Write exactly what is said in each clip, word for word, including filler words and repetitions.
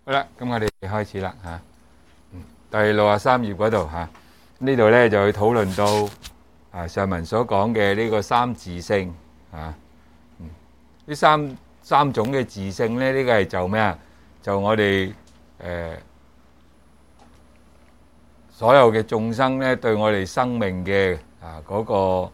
好啦，咁我哋開始啦嚇。第六十三頁嗰度嚇，呢度咧就去討論到啊上文所講嘅呢個三自性嚇。呢三三種嘅自性咧，呢個係就咩啊？就我哋誒所有嘅眾生咧，對我哋生命嘅啊嗰個誒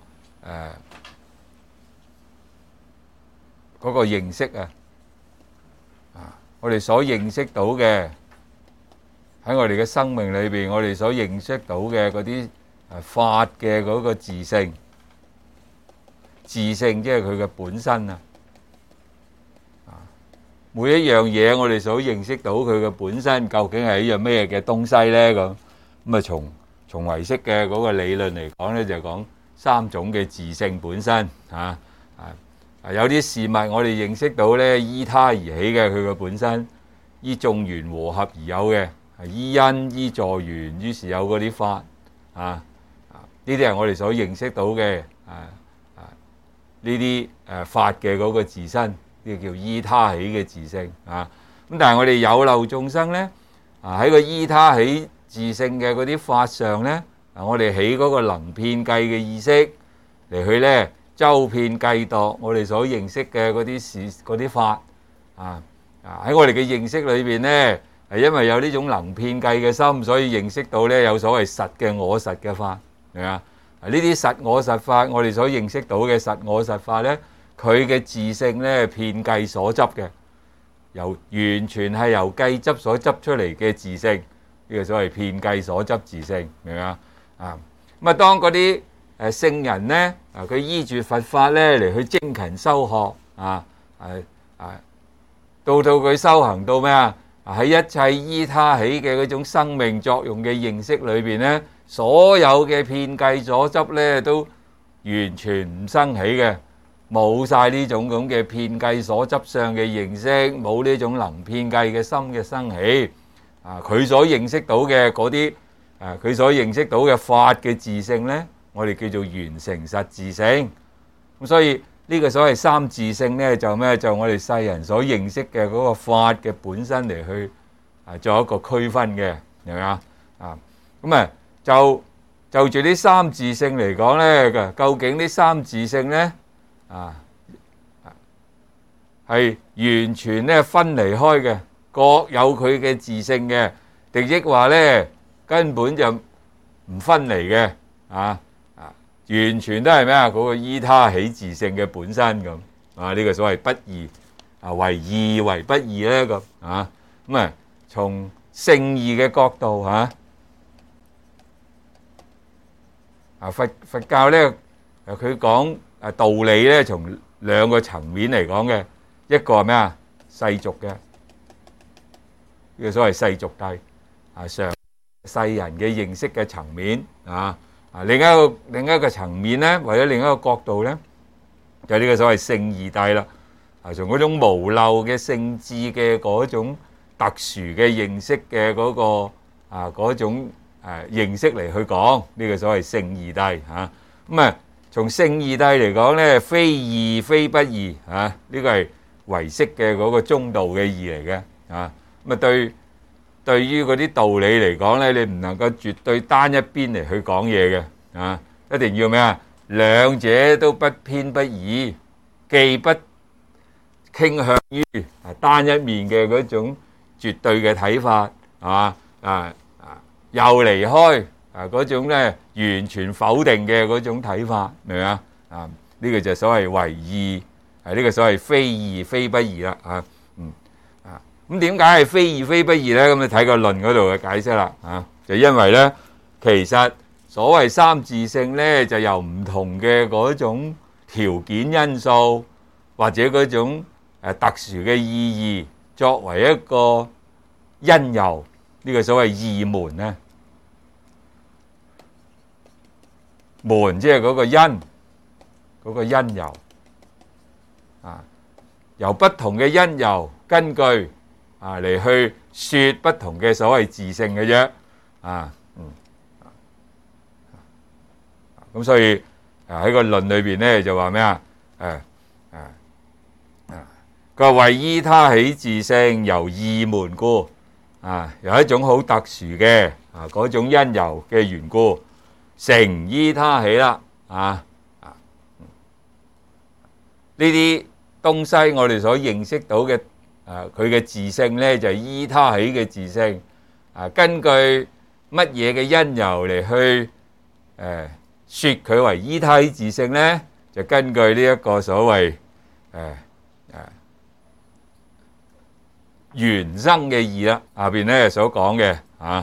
嗰個認識啊。我哋所認識到嘅喺我哋嘅生命裏邊，我哋所認識到嘅嗰啲誒法嘅嗰個自性，自性即係佢嘅本身啊！啊，每一樣嘢我哋所認識到佢嘅本身，究竟係一樣咩嘅東西咧？咁咁啊，從從唯識嘅嗰個理論嚟講咧，就講三種嘅自性本身嚇啊。啊，有啲事物我哋認識到咧，依他而起嘅佢嘅本身，依眾緣和合而有嘅，係依因依助緣，於是有嗰啲法啊啊，呢啲係我哋所認識到嘅啊啊呢啲誒法嘅嗰個自身，呢個叫依他起嘅自性啊。咁但係我哋有漏眾生咧啊，喺個依他起自性嘅嗰啲法上咧，啊我哋起嗰個能遍計嘅意識嚟去咧。周遍計度我哋所認識嘅嗰啲事嗰啲法啊啊喺我哋嘅認識裏邊咧，係因為有呢種能遍計嘅心，所以認識到咧有所謂實嘅我實嘅法，係啊？呢啲實我實法，我哋所認識到嘅實我實法咧，佢嘅自性咧遍計所執嘅，由完全係由計執所執出嚟嘅自性，呢個所謂遍計所執自性，明唔明啊？啊咁啊，當嗰啲誒聖人咧，啊佢依住佛法咧嚟去精勤修學，啊係啊，到到佢修行到咩啊？喺一切依他起嘅嗰種生命作用嘅認識裏邊咧，所有嘅遍計所執咧都完全唔生起嘅，冇晒呢種咁嘅遍計所執上嘅認識，冇呢種能遍計嘅心嘅生起，啊佢所認識到嘅嗰啲，啊佢所認識到嘅法嘅自性咧。我哋叫做完成實自性，咁所以呢個所謂三自性咧，就咩？就我哋世人所認識嘅嗰個法嘅本身嚟去啊，做一個區分嘅，係咪啊？啊，咁啊，就就住呢三自性嚟講咧，究竟呢三自性咧啊，係完全咧分離開嘅，各有佢嘅自性嘅，定抑話咧根本就唔分離嘅啊？完全都係咩啊？嗰個依他起自性嘅本身咁啊！呢個所謂不二啊，為二為不二咧咁啊！咁啊，從聖義嘅角度嚇啊，佛佛教咧，佢講啊道理咧，從兩個層面嚟講嘅，一個係咩啊？世俗嘅，呢個所謂世俗諦啊，上世人嘅認識嘅層面啊。啊，另一個另一個層面咧，或者另一個角度咧，就係呢個所謂聖義諦啦。啊，從嗰種無漏嘅聖智嘅嗰種特殊嘅認識嘅嗰個啊嗰種誒認識嚟去講呢個所謂聖義諦嚇。咁啊，從聖義諦嚟講咧，非義非不義嚇，呢個係唯識嘅嗰個中道嘅義嚟嘅嚇。咁啊對。對於嗰啲道理嚟講咧，你唔能夠絕對單一邊嚟去講嘢嘅啊！一定要咩啊？兩者都不偏不倚，既不傾向於啊單一面嘅嗰種絕對嘅睇法，係嘛啊啊，又離開啊嗰種咧完全否定嘅嗰種睇法，明唔明啊？啊，呢個就所謂唯義，係呢個所謂非義非不義啦啊！咁點解係非義非不義咧？咁你睇個論嗰度嘅解釋啦，啊，就因為咧，其實所謂三自性咧，就由唔同嘅嗰種條件因素或者嗰種誒特殊嘅意義，作為一個因由，呢個所謂義門咧，門即係嗰個因，嗰個因由，啊，由不同嘅因由根據。啊，嚟去説不同嘅所謂自性嘅啫，啊，嗯，咁所以啊喺個論裏邊咧就話咩啊？誒誒啊，佢話為依他起自性，由義門故， 啊，有一種好特殊嘅啊嗰種因由嘅緣故，成依他起啦，啊啊，呢啲東西我哋所認識到嘅啊，佢嘅自性咧就係依他起嘅自性，啊，根據乜嘢嘅因由嚟去誒説佢為依他起自性咧，就根據呢一個所謂誒誒緣生嘅義啦，下邊咧所講嘅啊。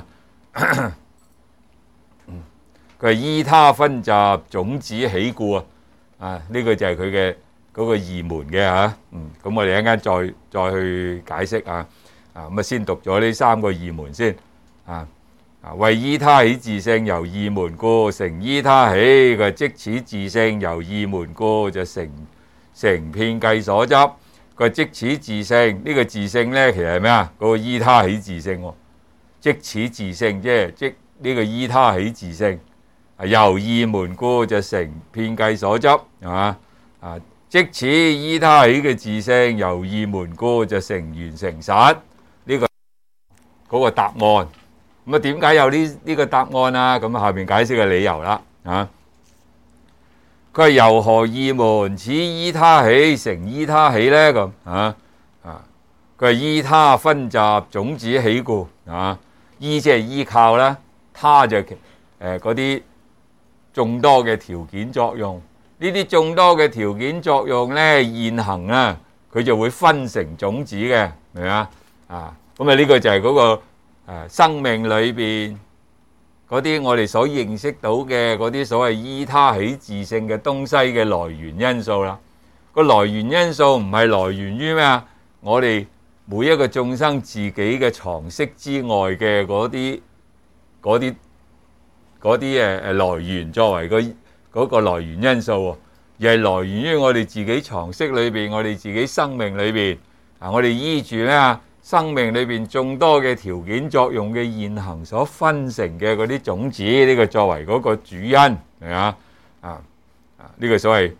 佢係依他分集種子起故啊！啊，呢個就係佢嘅嗰個義門嘅嚇。嗯，咁我哋一陣間再再去解釋啊。啊，咁啊先讀咗呢三個義門先。啊啊，為依他起自性，由義門故成依他起。佢即此自性由義門故就成成遍計所執。佢即此自性呢個自性咧，其實係咩啊？嗰個依他起自性喎。即此自性即係即呢個依他起自性。由義門故就成遍計所執，係嘛？啊，即此依他起嘅自性，由義門故就成緣成實。呢、這個嗰、那個答案。咁啊，點解有呢呢個答案啊？咁下邊解釋嘅理由啦。啊，佢係由何義門此依他起成依他起咧？咁啊啊，佢係依他分集種子起故。啊，依即係依靠啦，他就誒嗰啲。眾多嘅條件作用，呢啲眾多嘅條件作用咧現行啊，佢就會分成種子嘅，明嘛？啊，咁啊呢個就係嗰個誒生命裏邊嗰啲我哋所認識到嘅嗰啲所謂依他起自性嘅東西嘅來源因素啦。個來源因素唔係來源於咩啊？我哋每一個眾生自己嘅常識之外嘅嗰啲嗰啲。嗰啲誒誒來源作為個嗰個來源因素，而係來源於我哋自己常識裏邊，我哋自己生命裏邊啊，我哋依住咧生命裏邊眾多嘅條件作用嘅現行所分成嘅嗰啲種子，呢個作為嗰個主因，係咪啊？啊啊呢個所謂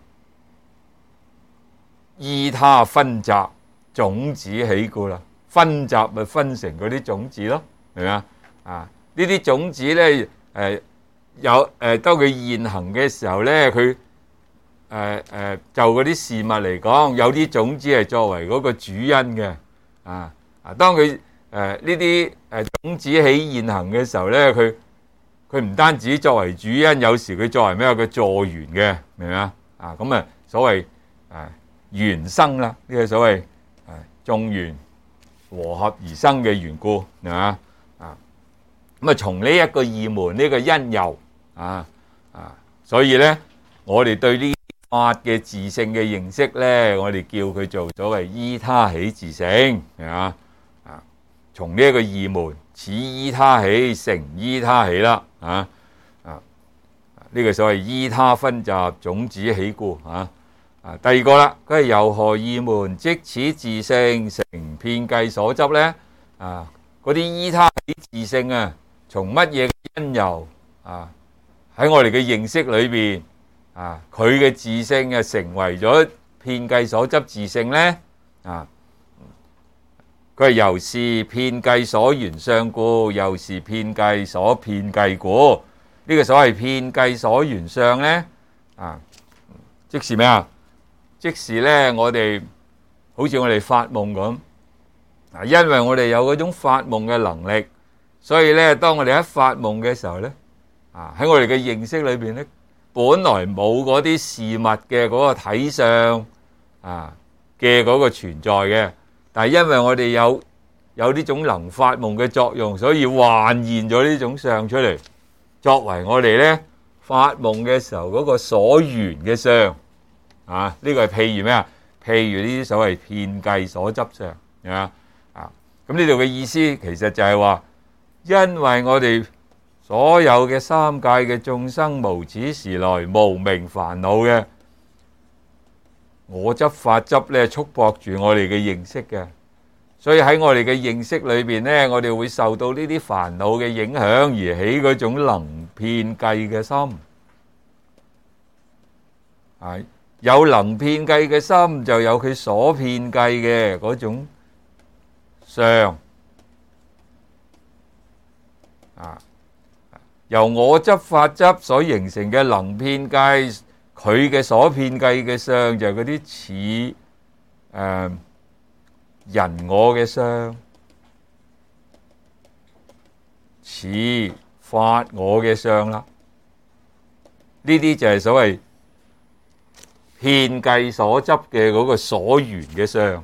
依他分集種子起故啦，分集咪分成嗰啲種子咯，係咪啊？啊呢啲種子咧。誒有誒，當佢現行嘅時候咧，佢誒誒就嗰啲事物嚟講，有啲種子係作為嗰個主因嘅，啊啊！當佢誒呢啲誒種子起現行嘅時候咧，佢佢唔單止作為主因，有時佢作為咩啊？佢助緣嘅，明唔明啊？啊咁啊，所謂誒緣生啦，呢個所謂誒眾緣和合而生嘅緣故，係嘛？咁啊，從呢一個義門呢個因由啊啊，所以咧，我哋對呢法嘅自性嘅認識咧，我哋叫佢做所謂依他起自性，係嘛啊？從呢一個義門，此依他起成依他起啦，啊啊呢個所謂依他分集種子起故啊啊。第二個啦，佢係由何義門即此自性成遍計所執咧？啊，嗰啲依他起自性啊！從乜嘢因由啊？喺我哋嘅認識裏邊啊，佢嘅自性啊，成為咗遍計所執自性咧啊！佢係由是遍計所緣相故，又是遍計所遍計故。呢、這個所謂遍計所緣相咧啊，即是咩啊？即是咧，我哋好似我哋發夢咁啊，因為我哋有嗰種發夢嘅能力。所以咧，當我哋喺發夢嘅時候咧，啊喺我哋嘅認識裏邊咧，本來冇嗰啲事物嘅嗰個體相啊嘅嗰個存在嘅，但係因為我哋有有呢種能發夢嘅作用，所以幻現咗呢種相出嚟，作為我哋咧發夢嘅時候嗰個所緣嘅相啊。呢個係譬如咩啊？譬如呢啲所謂遍計所執相啊啊。咁呢度嘅意思其實就係話。因為我哋所有嘅三界嘅眾生無始時來無明煩惱嘅我執法執咧束縛住我哋嘅認識嘅，所以喺我哋嘅認識裏邊咧，我哋會受到呢啲煩惱嘅影響而起嗰種能遍計嘅心。係有能遍計嘅心，就有佢所遍計嘅嗰種相。 啊，由我執法執所形成嘅能遍計，佢嘅所遍計嘅相就係嗰啲似誒人我嘅相，似法我嘅相啦。呢啲就係所謂遍計所執嘅嗰個所緣嘅相。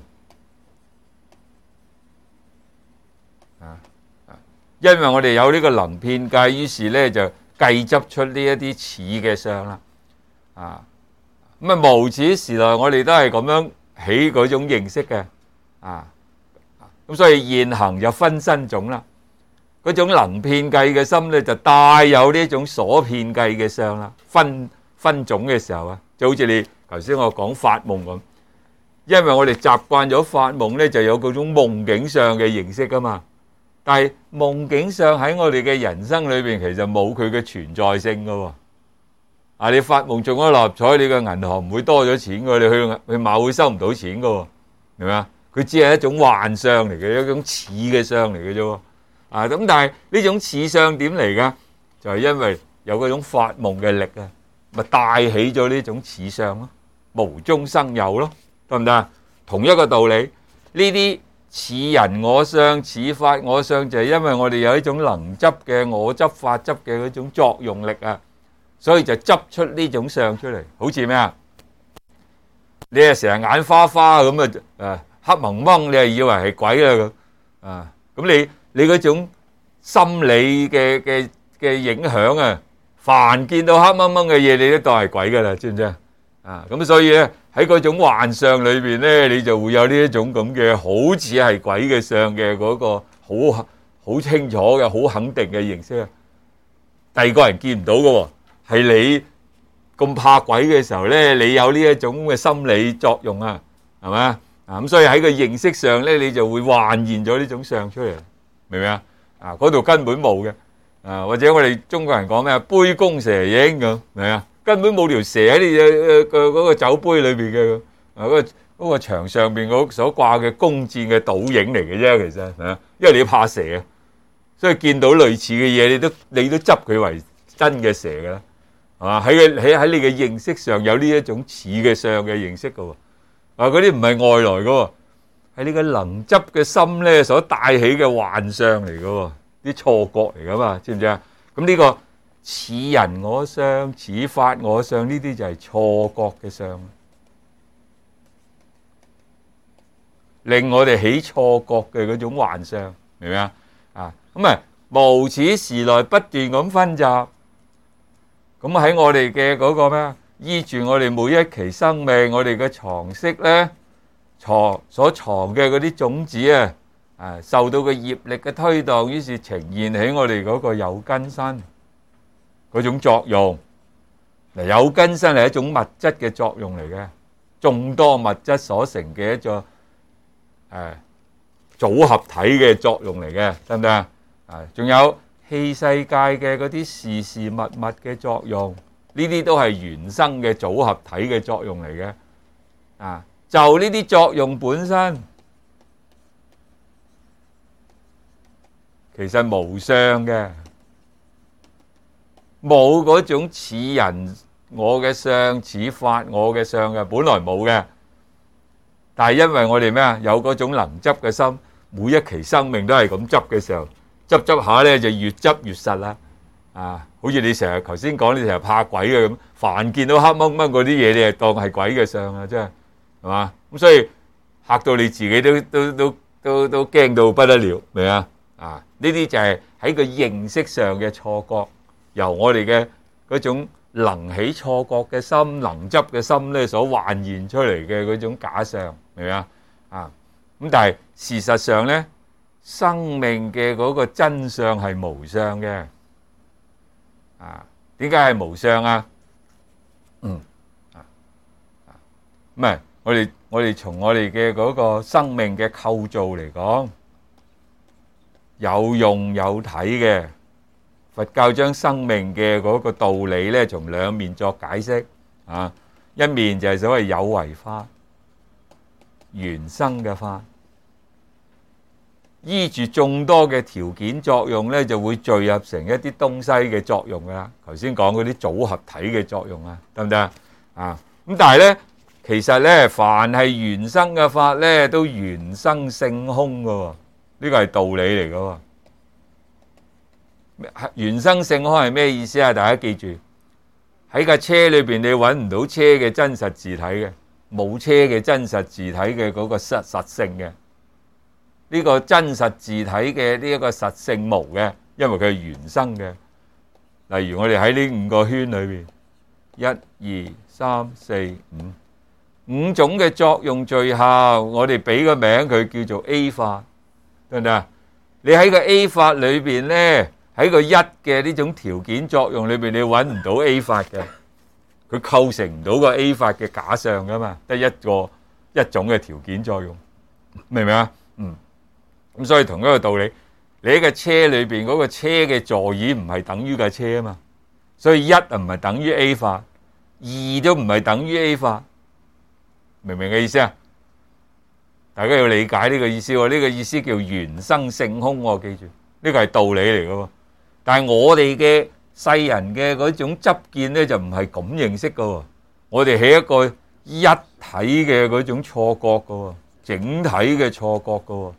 因為我哋有呢個能遍計，於是咧就計執出呢一啲似嘅相啦。啊，咁啊無始時來，我哋都係咁樣起嗰種認識嘅。啊，咁所以現行就分身種啦。嗰種能遍計嘅心咧，就帶有呢種所遍計嘅相啦。分分種嘅時候啊，就好似你頭先我講發夢咁，因為我哋習慣咗發夢咧，就有嗰種夢境上嘅認識噶嘛。但係夢境上喺我哋嘅人生裏邊，其實冇佢嘅存在性噶喎。啊，你發夢中咗六合彩，你個銀行唔會多咗錢噶，你去去買會收唔到錢噶喎，明唔明啊？佢只係一種幻象嚟嘅，一種似嘅相嚟嘅啫。啊，咁但係呢種似相點嚟噶？就係因為有嗰種發夢嘅力啊，咪帶起咗呢種似相咯，無中生有咯，得唔得啊？同一個道理，呢啲似人我相、似法我相，就係因為我哋有一種能執嘅我執法執嘅嗰種作用力啊，所以就執出呢種相出嚟。好似咩啊？你係成日眼花花咁啊，誒黑蒙蒙，你係以為係鬼啦咁啊？咁你你嗰種心理嘅嘅嘅影響啊，凡見到黑蒙蒙嘅嘢，你都當係鬼噶啦，知唔知啊？啊，咁所以咧喺嗰種幻象裏邊咧，你就會有呢一種咁嘅好似係鬼嘅相嘅嗰個好好清楚嘅好肯定嘅認識啊。第二個人見唔到嘅喎，係你咁怕鬼嘅時候咧，你有呢一種嘅心理作用啊，係咪啊？啊咁所以喺個認識上咧，你就會幻現咗呢種相出嚟，明唔明啊？啊嗰度根本冇嘅，啊或者我哋中國人講咩啊？杯弓蛇影咁，明啊？根本冇條蛇喺你嘅個嗰個酒杯裏邊嘅，啊嗰個嗰個牆上邊嗰所掛嘅弓箭嘅倒影嚟嘅啫，其實係啊，因為你怕蛇啊，所以見到類似嘅嘢，你都你都執佢為真嘅蛇噶啦，係嘛？喺嘅喺喺你嘅認識上有呢一種似嘅相嘅認識噶喎，啊嗰啲唔係外來噶喎，係你嘅能執嘅心咧所帶起嘅幻象嚟噶喎，啲錯覺嚟噶嘛，知唔知啊？咁呢個似人我相、似法我相，呢啲就係錯覺嘅相，令我哋起錯覺嘅嗰種幻象，明唔明啊？啊，咁啊無始時來不斷咁分集，咁喺我哋嘅嗰個咩啊？依住我哋每一期生命，我哋嘅藏識咧，藏所藏嘅嗰啲種子啊，啊受到個業力嘅推動，於是呈現喺我哋嗰個有根身嗰種作用。嗱，有根身係一種物質嘅作用嚟嘅，眾多物質所成嘅一個誒組合體嘅作用嚟嘅，得唔得啊？啊，仲有器世界嘅嗰啲事事物物嘅作用，呢啲都係原生嘅組合體嘅作用嚟嘅。啊，就呢啲作用本身，其實無相嘅。冇嗰種似人我嘅相、似法我嘅相嘅，本來冇嘅。但係因為我哋咩啊，有嗰種能執嘅心，每一期生命都係咁執嘅時候，執執下咧就越執越實啦。啊，好似你成日頭先講，你成日怕鬼嘅咁，凡見到黑掹掹嗰啲嘢，你係當係鬼嘅相啊，真係係嘛？咁所以嚇到你自己都都都都都驚到不得了，明啊？啊，呢啲就係喺個認識上嘅錯覺。由我哋嘅嗰種能起錯覺嘅心、能執嘅心咧，所幻現出嚟嘅嗰種假相，明唔明啊？啊，咁但係事實上咧，生命嘅嗰個真相係無相嘅。啊，點解係無相啊？嗯，啊，唔係我哋我哋從我哋嘅嗰個生命嘅構造嚟講，有用有睇嘅。佛教將生命嘅嗰個道理咧，從兩面作解釋啊。一面就係所謂有為法、緣生嘅法； 依住眾多嘅條件作用咧，就會聚合成一啲東西嘅作用噶啦。頭先講嗰啲組合體嘅作用啊，得唔得啊？啊，咁但係咧，其實咧，凡係原生嘅法咧，都原生性空噶喎，呢個係道理嚟噶喎。原生性空係咩意思啊？大家記住，喺架車裏邊你揾唔到車嘅真實字體嘅，冇車嘅真實字體嘅嗰個實實性嘅。呢個真實字體嘅呢一個實性無嘅，因為佢係原生嘅。例如我哋喺呢五個圈裏邊，一、二、三、四、五，五種嘅作用聚合，我哋俾個名佢叫做 A 法，得唔得啊？你喺個 A 法裏邊咧，喺個一嘅呢種條件作用裏邊，你揾唔到 A 法嘅，佢構成唔到個 A 法嘅假象噶嘛，得一個一種嘅條件作用，明唔明啊？嗯。咁所以同一個道理，你喺個車裏邊嗰個車嘅座椅唔係等於架車啊嘛，所以一啊唔係等於 A 法，二都唔係等於 A 法，明唔明嘅意思啊？大家要理解呢個意思喎，呢個意思叫原生性空喎，記住呢個係道理嚟嘅喎。但係我哋嘅世人嘅嗰種執見咧，就唔係咁認識嘅喎。我哋係一個一體嘅嗰種錯覺嘅喎，整體嘅錯覺嘅喎。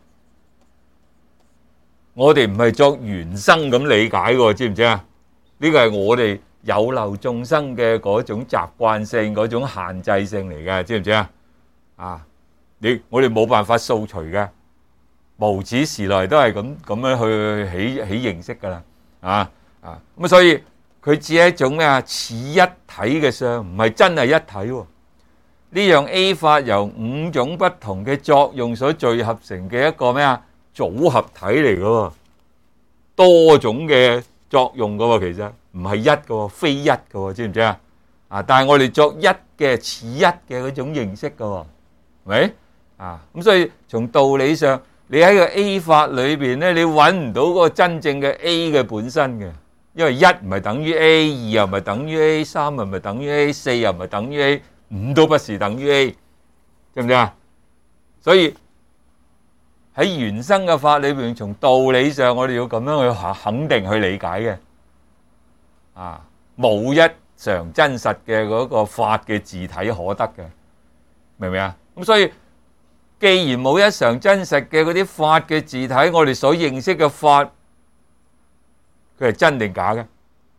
我哋唔係作原生咁理解嘅，知唔知啊？呢個係我哋有漏眾生嘅嗰種習慣性、嗰種限制性嚟嘅，知唔知啊？啊，你我哋冇辦法掃除嘅，無始時來都係咁咁樣去起起認識噶啦，啊啊咁所以佢只係一種咩啊？似一體嘅相，唔係真係一體喎。呢樣 A 法由五種不同嘅作用所聚合成嘅一個咩啊？組合體嚟嘅，多種嘅作用嘅，其實唔係一嘅，非一嘅，知唔知啊？啊！但係我哋作一嘅似一嘅嗰種認識嘅，係咪啊？咁所以從道理上，你喺個 A 法裏邊咧，你揾唔到嗰個真正嘅 A 嘅本身嘅，因為一唔係等於 A， 二又唔係等於 A， 三又唔係等於 A， 四又唔係等於 A， 五都不是等於 A， 知唔知啊？所以喺原生嘅法裏邊，從道理上我哋要咁樣去肯定去理解嘅，啊，冇一常真實嘅嗰個法嘅字體可得嘅，明唔明啊？咁所以既然冇一常真實嘅嗰啲法嘅字體，我哋所認識嘅法，佢係真定假嘅？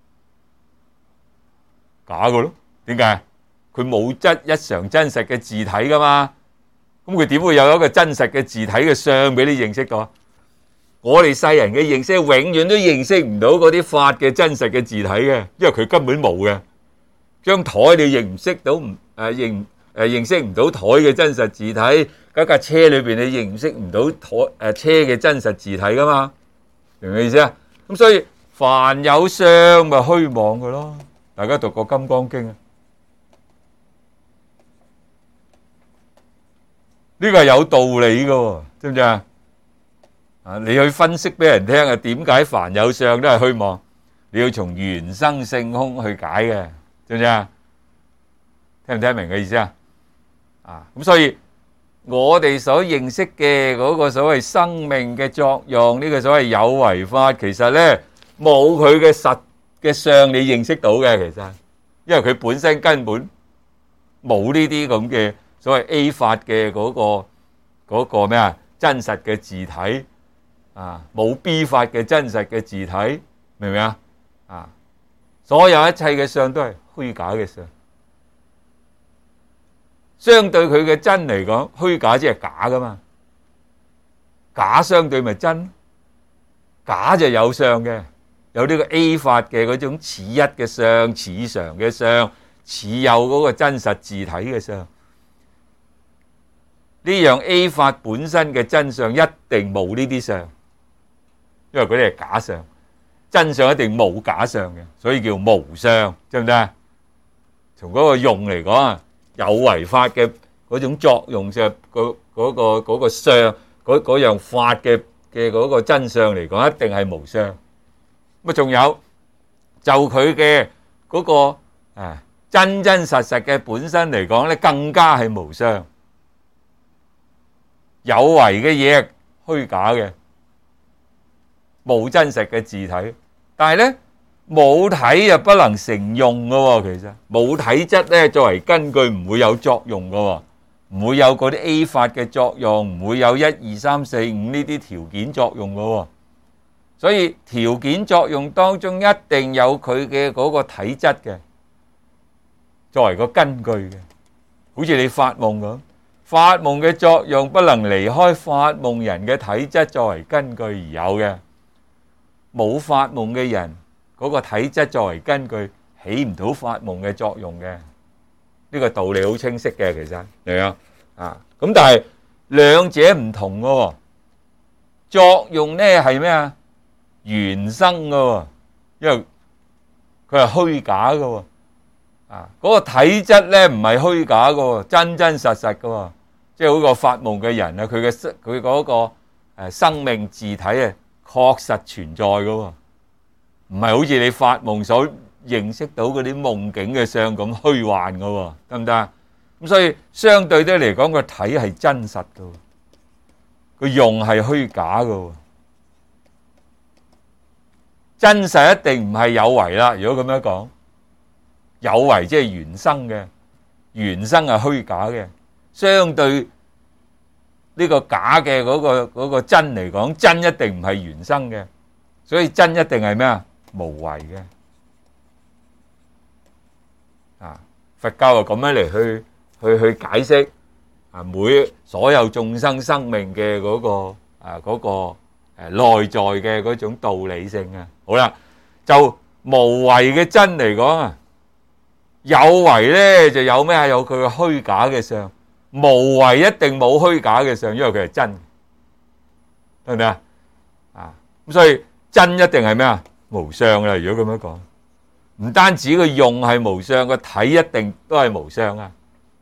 假嘅咯，點解？佢冇質一常真實嘅字體噶嘛。咁佢點會有一個真實嘅字體嘅相俾你認識到？我哋世人嘅認識永遠都認識唔到嗰啲法嘅真實嘅字體嘅，因為佢根本冇嘅。張台你認唔識到唔誒認誒認識唔到台嘅真實字體，嗰架車裏邊你認識唔到台誒車嘅真實字體噶嘛？明唔明意思啊？咁所以凡有相咪虛妄嘅咯。大家讀過《金剛經》啊？呢個係有道理嘅，知唔知啊？啊，你去分析俾人聽啊，點解凡有相都係虛妄？你要從原生性空去解嘅，知唔知啊？聽唔聽明嘅意思啊？啊，咁所以我哋所認識嘅嗰個所謂生命嘅作用，呢個所謂有為法，其實咧冇佢嘅實嘅相你認識到嘅，其實，因為佢本身根本冇呢啲咁嘅。所謂 A 法嘅嗰個嗰個咩啊？真實嘅字體啊，冇 B 法嘅真實嘅字體，明唔明啊？啊，所有一切嘅相都係虛假嘅相，相對佢嘅真嚟講，虛假即係假噶嘛，假相對咪真，假就有相嘅，有呢個 A 法嘅嗰種似一嘅相，似常嘅相，似有嗰個真實字體嘅相。呢樣 A 法本身嘅真相一定冇呢啲相，因為嗰啲係假相，真相一定冇假相嘅，所以叫無相，知唔知啊？從嗰個用嚟講啊，有為法嘅嗰種作用上，嗰嗰個嗰個相，嗰嗰樣法嘅嘅嗰個真相嚟講，一定係無相。咁啊，仲有就佢嘅嗰個啊真真實實嘅本身嚟講咧，更加係無相。有為嘅嘢係虛假嘅， 冇真實嘅字體。但係咧母體又不能成用㗎喎，其實母體質咧作為根據唔會有作用㗎喎，唔會有嗰啲 A 法嘅作用，唔會有一二三四五呢啲條件作用㗎喎。所以條件作用當中一定有佢嘅嗰個體質嘅，作為個根據嘅。好似你發夢咁，發夢嘅作用不能離開發夢人嘅體質作為根據而有嘅。冇發夢嘅人嗰個體質作為根據，起唔到發夢嘅作用嘅。呢個道理好清晰嘅，其實係啊啊咁，但係兩者唔同嘅喎。作用咧係咩啊？原生嘅喎，因為佢係虛假嘅喎。啊，嗰個體質咧唔係虛假嘅喎，真真實實嘅喎。即係嗰個發夢嘅人啊，佢嘅佢嗰個誒生命字體啊，確實存在嘅喎，唔係好似你發夢所認識到嗰啲夢境嘅相咁虛幻嘅喎，得唔得啊？咁所以相對啲嚟講，個體係真實嘅，個用係虛假嘅喎。真實一定唔係有為啦。如果咁樣講，有為即係原生嘅，原生係虛假嘅。相對呢個假嘅嗰個嗰個真嚟講，真一定唔係原生嘅，所以真一定係咩啊？無為嘅。啊，佛教就咁樣嚟去去去解釋啊，每所有眾生生命嘅嗰個啊嗰個誒內在嘅嗰種道理性啊。好啦，就無為嘅真嚟講啊，有為咧就有咩啊？有佢嘅虛假嘅相。無為一定冇虛假嘅相，因為佢係真，得唔得啊？啊，咁所以真一定係咩啊？無相啦。如果咁樣講，唔單止個用係無相，個體一定都係無相啊。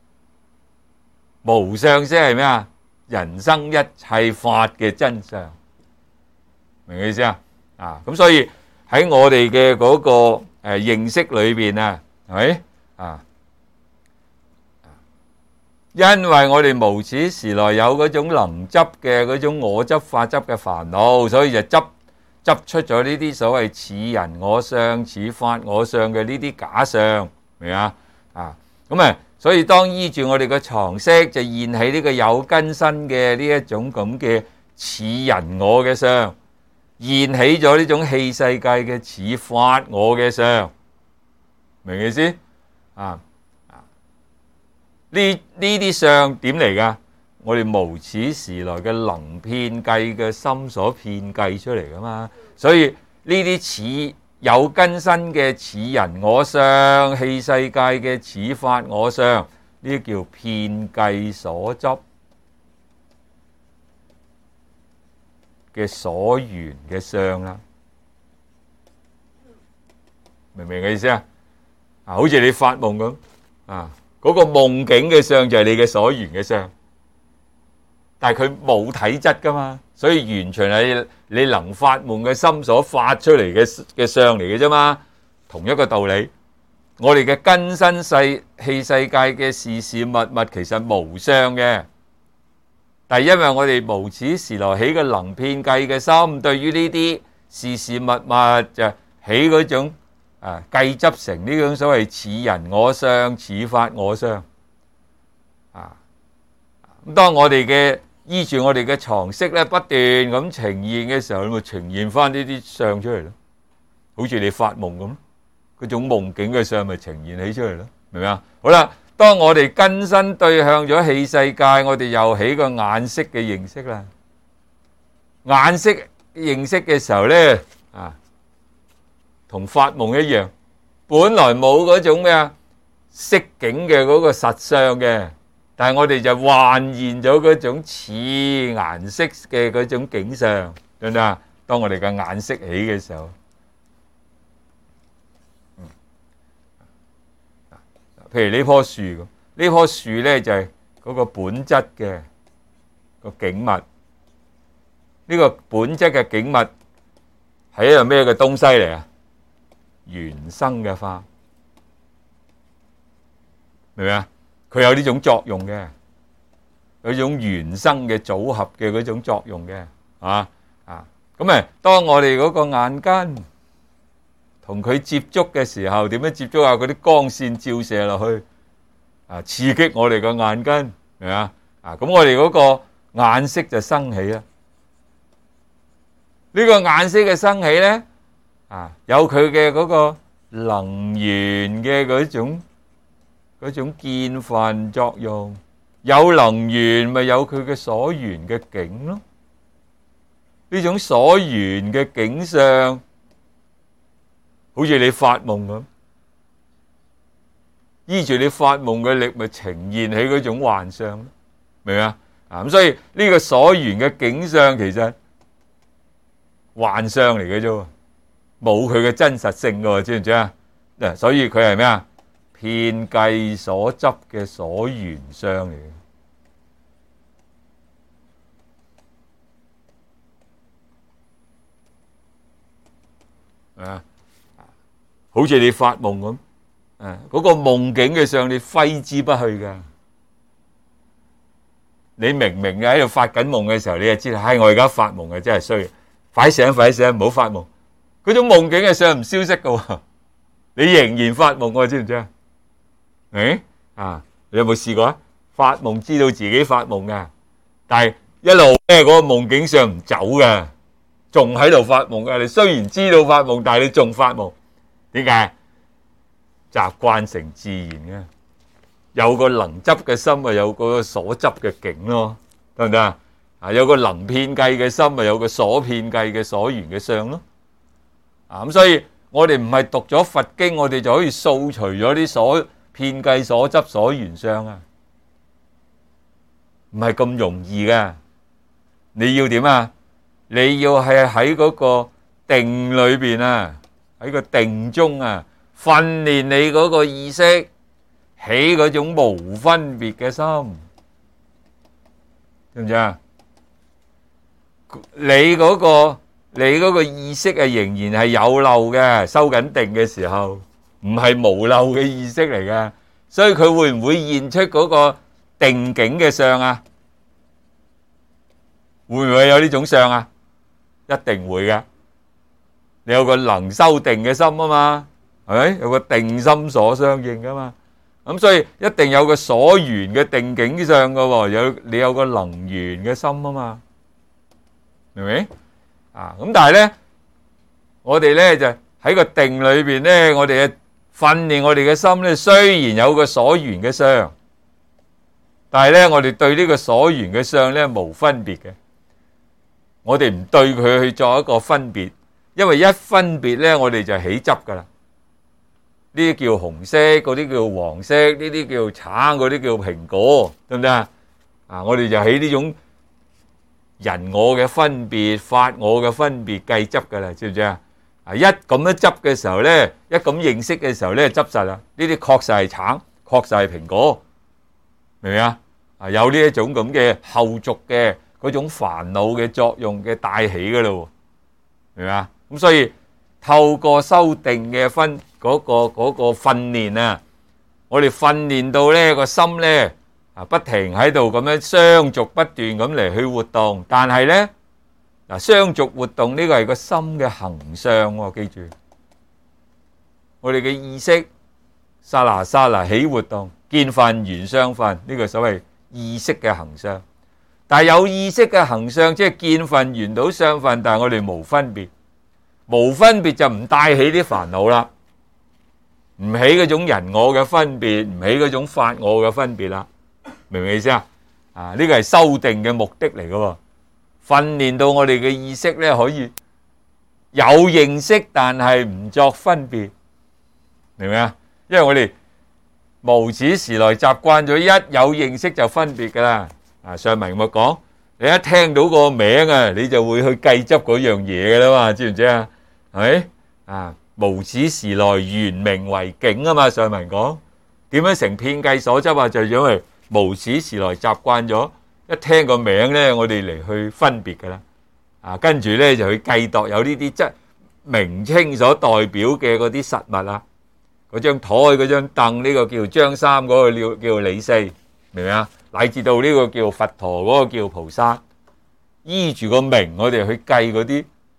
無相即係咩啊？人生一切法嘅真相，明唔明意思啊？啊，咁所以喺我哋嘅嗰個誒認識裏邊啊，係咪啊？因為我哋無始時來有嗰種能執嘅嗰種我執法執嘅煩惱，所以就執執出咗呢啲所謂似人我相、似法我相嘅呢啲假相，明啊？啊，咁啊，所以當依住我哋嘅常識，就現起呢個有根身嘅呢一種咁嘅似人我嘅相，現起咗呢種器世界嘅似法我嘅相，明意思啊？呢呢啲相點嚟㗎？我哋無始時來嘅能遍計嘅心所遍計出嚟㗎嘛。所以呢啲似有根身嘅似人我相、器世界嘅似法我相，呢啲叫遍計所執嘅所緣嘅相啦。明唔明嘅意思啊？啊，好似你發夢咁啊。嗰個夢境嘅相就係你嘅所緣嘅相，但係佢冇體質噶嘛，所以完全係你能發夢嘅心所發出嚟嘅嘅相嚟嘅啫嘛。同一個道理，我哋嘅根身世器世界嘅事事物物其實無相嘅，但係因為我哋無始時來起嘅能遍計嘅心，對於呢啲事事物物就起嗰種。啊，計執成呢種所謂似人我相、似法我相啊。咁當我哋嘅依住我哋嘅常識咧，不斷咁呈現嘅時候，咪呈現翻呢啲相出嚟咯。好似你發夢咁，嗰種夢境嘅相咪呈現起出嚟咯，明唔明啊？好啦，當我哋根身對向咗器世界，我哋又起個眼識嘅認識啦。眼識認識嘅時候咧，啊。同發夢一樣，本來冇嗰種咩啊色境嘅嗰個實相嘅，但係我哋就幻現咗嗰種似顏色嘅嗰種景象，得唔得啊？當我哋嘅眼識起嘅時候，嗯，譬如呢棵樹咁，呢棵樹咧就係嗰個本質嘅個景物，呢個本質嘅景物係一樣咩嘅東西嚟啊？原生嘅花，明唔明啊？佢有呢種作用嘅，有種原生嘅組合嘅嗰種作用嘅，啊啊！ 咁誒，當我哋嗰個眼根同佢接觸嘅時候，點樣接觸啊？嗰啲光線照射落去，啊，刺激我哋個眼根，係咪啊？啊，咁我哋嗰個眼識就生起啦。呢個眼識嘅生起咧，啊，有佢嘅嗰個能源嘅嗰種嗰種見分作用，有能源咪有佢嘅所緣嘅境咯。呢種所緣嘅景象，好似你發夢咁，依住你發夢嘅力，咪呈現起嗰種幻象咯，明唔明啊？啊，咁所以呢個所緣嘅景象其實幻象嚟嘅啫，冇佢嘅真實性㗎，知唔知啊？嗱，所以佢係咩啊？遍計所執嘅所緣相嚟嘅。啊，好似你發夢咁，誒，嗰個夢境嘅相你揮之不去噶。你明明喺度發緊夢嘅時候，你就知道，唉，我而家發夢啊，真係衰，快醒快醒，唔好發夢。嗰種夢境嘅相唔消失噶，你仍然發夢，我知唔知啊？誒，啊，你有冇試過啊？發夢知道自己發夢噶，但係一路咧嗰個夢境相唔走嘅。仲喺度發夢嘅，你雖然知道發夢，但係你仲發夢，點解？習慣成自然嘅，有個能執嘅心，咪有個所執嘅境咯，得唔得啊？啊，有個能遍計嘅心，咪有個所遍計嘅所緣嘅相咯。啊，咁所以我哋唔係讀咗佛經，我哋就可以掃除咗啲所遍計、所執、所緣相啊，唔係咁容易嘅。你要點啊？你要係喺嗰個定裏邊啊，喺個定中啊，訓練你嗰個意識起嗰種無分別嘅心，知唔知啊？你嗰個你嗰個意識啊，仍然係有漏嘅，收緊定嘅時候，唔係無漏嘅意識嚟嘅，所以佢會唔會現出嗰個定境嘅相啊？會唔會有呢種相啊？一定會嘅，你有個能修定嘅心啊嘛，係咪？有個定心所相應噶嘛，咁所以一定有個所緣嘅定境相噶喎，有你有個能緣嘅心啊嘛，明唔明？啊，咁但係咧，我哋咧就喺個定裏邊咧，我哋嘅訓練我哋嘅心咧，雖然有個所緣嘅相，但係咧，我哋對呢個所緣嘅相咧無分別嘅。我哋唔對佢去作一個分別，因為一分別咧，我哋就起執噶啦。呢啲叫紅色，嗰啲叫黃色，呢啲叫橙，嗰啲叫蘋果，得唔得啊？啊，我哋就起呢種人我嘅分別、法我嘅分別計執噶啦，知唔知啊？啊，一咁樣執嘅時候咧，一咁認識嘅時候咧，執實啦。呢啲確實係橙，確實係蘋果，明唔明啊？啊，有呢一種咁嘅後續嘅。嗰種煩惱嘅作用嘅帶起噶咯，明唔明啊？咁所以透過修定嘅分嗰個嗰個訓練啊，我哋訓練到咧個心咧啊，不停喺度咁樣相續不斷咁嚟去活動，但係咧嗱，相續活動呢個係個心嘅行相喎，記住我哋嘅意識剎那剎那起活動，見分緣相分，呢個所謂意識嘅行相。但係有意識嘅行相，即係見分緣到相分，但係我哋無分別，無分別就唔帶起啲煩惱啦，唔起嗰種人我嘅分別，唔起嗰種法我嘅分別啦，明唔明意思啊？啊，呢個係修定嘅目的嚟噶，訓練到我哋嘅意識咧可以有認識，但係唔作分別，明唔明啊？因為我哋無始時來習慣咗，一有認識就分別噶啦。啊，上文咪講，你一聽到個名啊，你就會去計執嗰樣嘢噶啦嘛，知唔知啊？係咪啊？無始時來緣名為境啊嘛，上文講點樣成遍計所執啊？就係因為無始時來習慣咗，一聽個名咧，我哋嚟去分別噶啦。啊，跟住咧就去計度有呢啲即名稱所代表嘅嗰啲實物啊，嗰張台、嗰張凳，呢個叫張三，嗰個叫叫李四，明唔明啊？乃至到呢個叫佛陀，嗰個叫菩薩，依住個名，我哋去計嗰啲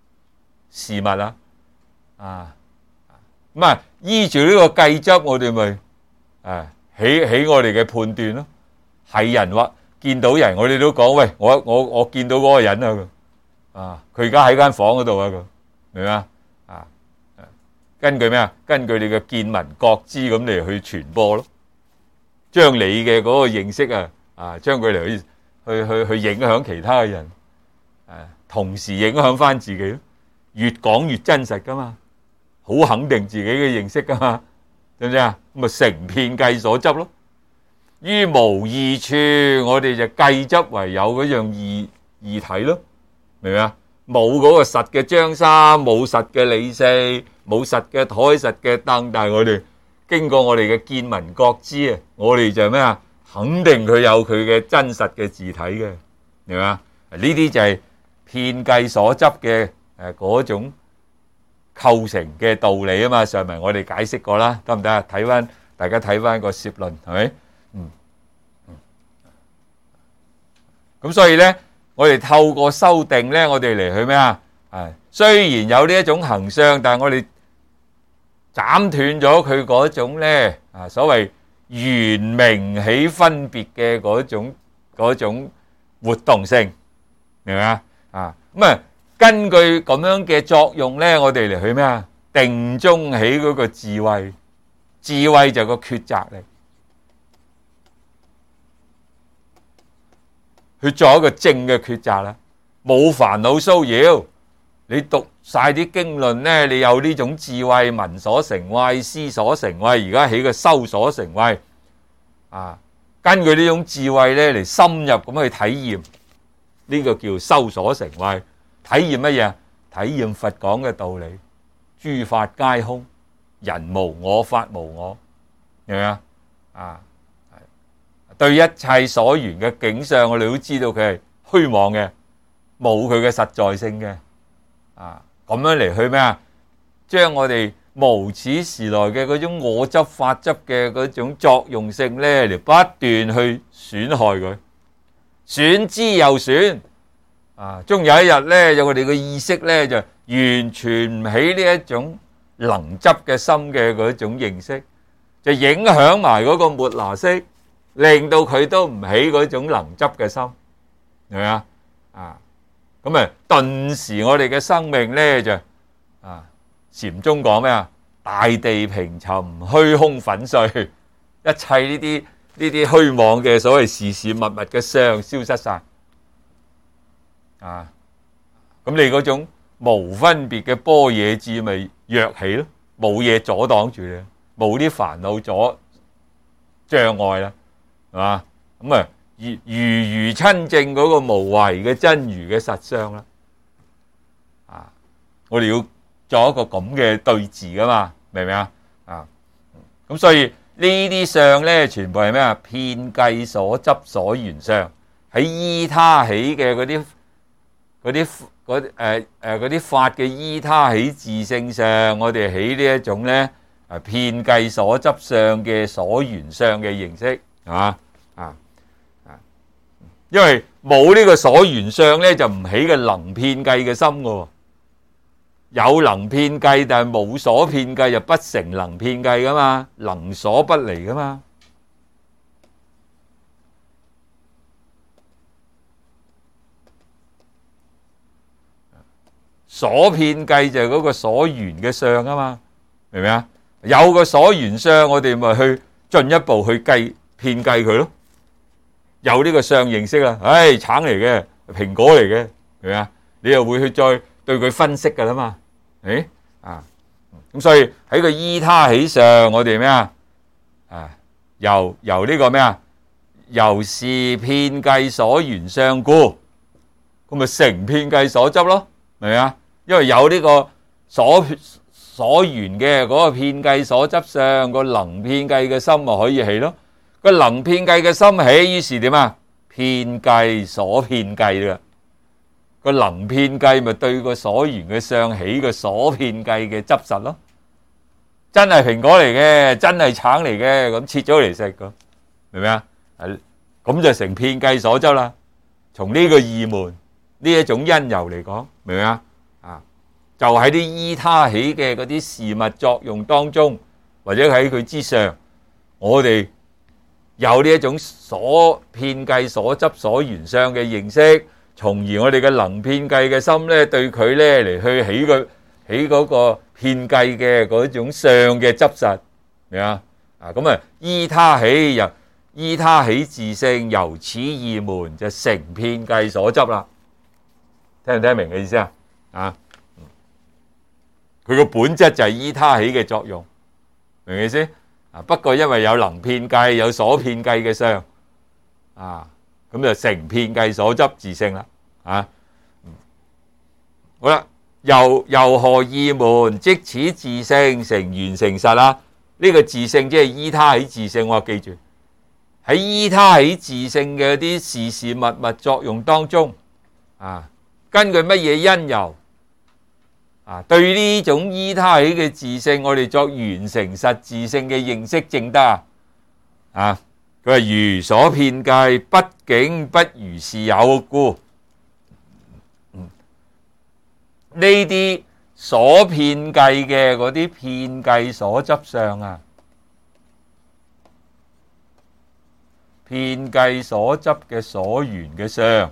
事物啊？啊，咁啊，依住呢個計執，我哋咪誒起起我哋嘅判斷咯。係人或見到人，我哋都講喂，我我我見到嗰個人啊，啊，佢而家喺間房嗰度啊，佢明嘛？啊，根據咩啊？根據你嘅見聞覺知咁嚟去傳播咯，將你嘅嗰個認識啊，啊，將佢嚟去去去去影響其他嘅人，誒，同時影響翻自己咯，越講越真實噶嘛，好肯定自己嘅認識噶嘛，知唔知啊？咁咪成遍計所執咯。於無義處，我哋就計執為有嗰樣義義體咯，明唔明啊？冇嗰個實嘅張三，冇實嘅李四，冇實嘅台、實嘅凳，但係我哋經過我哋嘅見聞覺知啊，我哋就咩啊？肯定佢有佢嘅真實嘅字體嘅，明唔明啊？呢啲就係遍計所執嘅誒嗰種構成嘅道理啊嘛。上文我哋解釋過啦，得唔得啊？睇翻大家睇翻個攝論係咪？嗯，咁所以咧，我哋透過修訂咧，我哋嚟去咩啊？係雖然有呢一種行相，但係我哋斬斷咗佢嗰種咧啊，所謂緣名起分別嘅嗰種嗰種活動性，明唔明啊？啊，咁啊，根據咁樣嘅作用咧，我哋嚟去咩啊？定中起嗰個智慧，智慧就個抉擇嚟。去做一個正嘅抉擇啦，冇煩惱騷擾。你讀晒啲經論咧，你有呢種智慧，聞所成慧，思所成慧，而家起個修所成慧啊。根據呢種智慧咧嚟深入咁去體驗，呢個叫修所成慧。體驗乜嘢？體驗佛講嘅道理，諸法皆空，人無我，法無我，明唔明啊？啊！對一切所緣嘅景象，我哋都知道佢係虛妄嘅，冇佢嘅實在性嘅，啊，咁樣嚟去咩啊？將我哋無始時來嘅嗰種我執法執嘅嗰種作用性咧，嚟不斷去損害佢，損之又損，啊，終有一日咧，有我哋嘅意識咧就完全唔起呢一種能執嘅心嘅嗰種認識，就影響埋嗰個末那識。令到佢都唔起嗰種能執嘅心，係咪啊？啊，咁啊，頓時我哋嘅生命咧就啊，禪宗講咩啊？大地平沉，虛空粉碎，一切呢啲呢啲虛妄嘅所謂事事物物嘅相消失晒，啊，咁你嗰種無分別嘅般若智咪躍起咯，冇嘢阻擋住你，冇啲煩惱阻障礙啦。係嘛？咁啊，如如如親證嗰個無為嘅真如嘅實相啦，啊！我哋要做一個咁嘅對峙噶嘛，明唔明啊？啊！咁所以呢啲相咧，全部係咩啊？遍計所執所緣相，喺依他起嘅嗰啲嗰啲嗰誒誒嗰啲法嘅依他起自性上，我哋起呢一種咧啊遍計所執相嘅所緣相嘅形式，係嘛？啊啊！因為冇呢個所緣相咧，就唔起個能遍計嘅心噶。有能遍計，但係冇所遍計，就不成能遍計噶嘛，能所不離噶嘛。所遍計就係嗰個所緣嘅相啊嘛，明唔明啊？有個所緣相，我哋咪去進一步去計遍計佢咯。有呢個相認識啦，唉，橙嚟嘅，蘋果嚟嘅，係咪啊？你又會去再對佢分析噶啦嘛？誒啊，咁所以喺個依他起上，我哋咩啊？啊，由由呢個咩啊？由是遍計所緣相故，咁咪成遍計所執咯，明唔明啊？因為有呢個所所緣嘅嗰個遍計所執相，個能遍計嘅心咪可以起咯。個能遍計嘅心起，於是點啊？遍計所遍計啦。個能遍計咪對個所緣嘅相起個所遍計嘅執實咯。真係蘋果嚟嘅，真係橙嚟嘅，咁切咗嚟食咁，明唔明啊？咁就成遍計所執啦。從呢個二門呢一種因由嚟講，明唔明啊？啊， 就喺啲依他起嘅嗰啲事物作用當中，或者喺佢之上，我哋有呢一種所遍計、所執、所緣相嘅認識，從而我哋嘅能遍計嘅心咧，對佢咧嚟去起個起嗰個遍計嘅嗰種相嘅執實，明啊？啊咁啊，依他起由依他起自性，由此二門就成遍計所執啦。聽唔聽明嘅意思啊？啊，佢個本質就係依他起嘅作用，明唔明意思？啊，不過因為有能遍計，有所遍計嘅相，啊，咁就成遍計所執自性啦。啊，好啦，由由何二門即此自性成圓成實啦？呢個自性即係依他起自性，我記住喺依他起自性嘅啲事事物物作用當中，啊，根據乜嘢因由？啊，對呢種依他起嘅自性，我哋作圓成實自性嘅認識證得啊！佢話如所遍計，畢竟不如是有故。呢啲所遍計嘅嗰啲遍計所執相啊，遍計所執嘅所緣嘅相，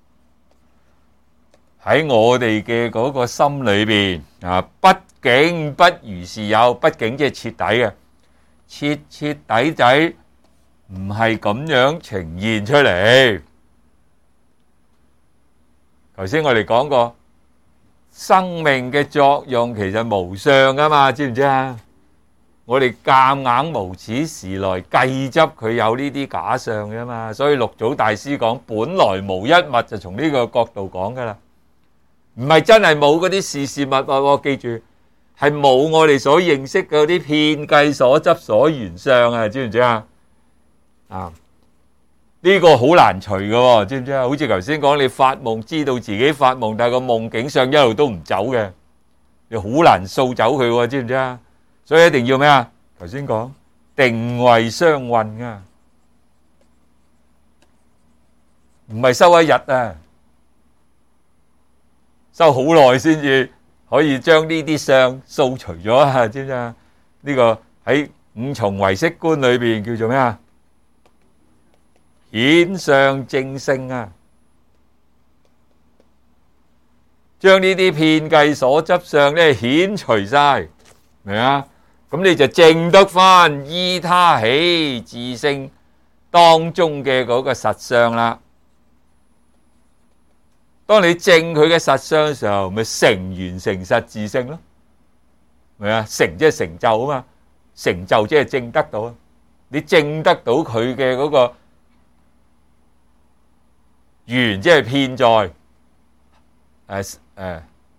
喺我哋嘅嗰個心裏邊啊，畢竟不如是有，畢竟即係徹底嘅，徹徹底底唔係咁樣呈現出嚟。頭先我哋講過，生命嘅作用其實無相噶嘛，知唔知啊？我哋夾硬無始時來計執佢有呢啲假相噶嘛，所以六祖大師講本來無一物，就從呢個角度講噶啦。唔係真係冇嗰啲事事物物，記住係冇我哋所認識嗰啲遍計所執所緣相啊，知唔知啊？啊，呢個好難除嘅，知唔知啊？好似頭先講，你發夢知道自己發夢，但係個夢境相一路都唔走嘅，你好難掃走佢，知唔知啊？所以一定要咩啊？頭先講定位相運啊，唔係收一日啊。收好耐先至可以將呢啲相掃除咗啊！知唔知啊？呢個喺五重唯識觀裏邊叫做咩啊？顯相正性啊！將呢啲遍計所執相咧顯除晒，明啊？咁你就證得翻依他起自性當中嘅嗰個實相啦。當你證佢嘅實相嘅時候，咪成圓成實自性咯，明啊？成即係成就啊嘛，成就即係證得到啊。你證得到佢嘅嗰個圓，即係遍在誒誒，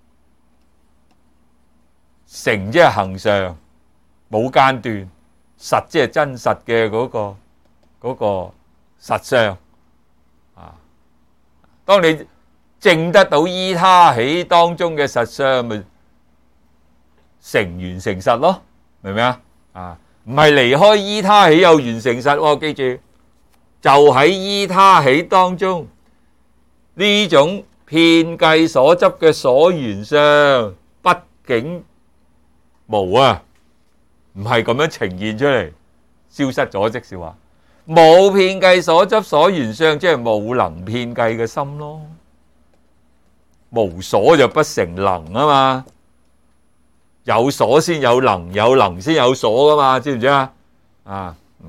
成即係恆常冇間斷，實即係真實嘅嗰個嗰個實相啊。當你證得到依他起當中嘅實相，咪成圓成實咯，明唔明啊？啊，唔係離開依他起又圓成實喎，記住，就喺依他起當中呢種遍計所執嘅所緣相，畢竟無啊，唔係咁樣呈現出嚟，消失咗，即是話冇遍計所執所緣相，即係冇能遍計嘅心咯。無所就不成能啊嘛，有所先有能，有能先有所噶嘛，知唔知啊？啊，嗯，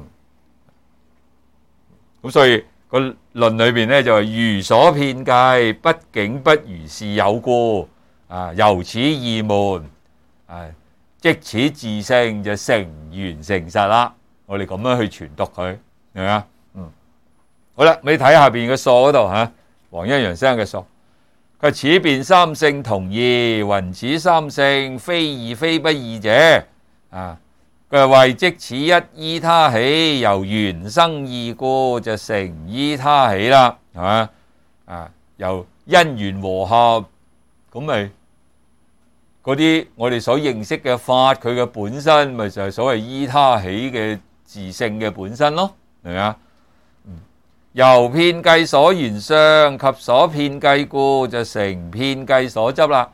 咁所以個論裏邊咧就係如所遍計，畢竟不如是有故啊，由此二門啊，即此自性就成圓成實啦。我哋咁樣去傳讀佢，明唔明啊？嗯，好啦，你睇下邊嘅疏嗰度吓，黃一陽生嘅疏。佢此辯三性同異，云此三性非異非不異者，啊，佢話為即此一依他起，由緣生異故就成依他起啦，係嘛？啊，由因緣和合，咁咪嗰啲我哋所認識嘅法，佢嘅本身咪就係所謂依他起嘅自性嘅本身咯，明唔明啊？由遍計所緣相及所遍計故就成遍計所執啦。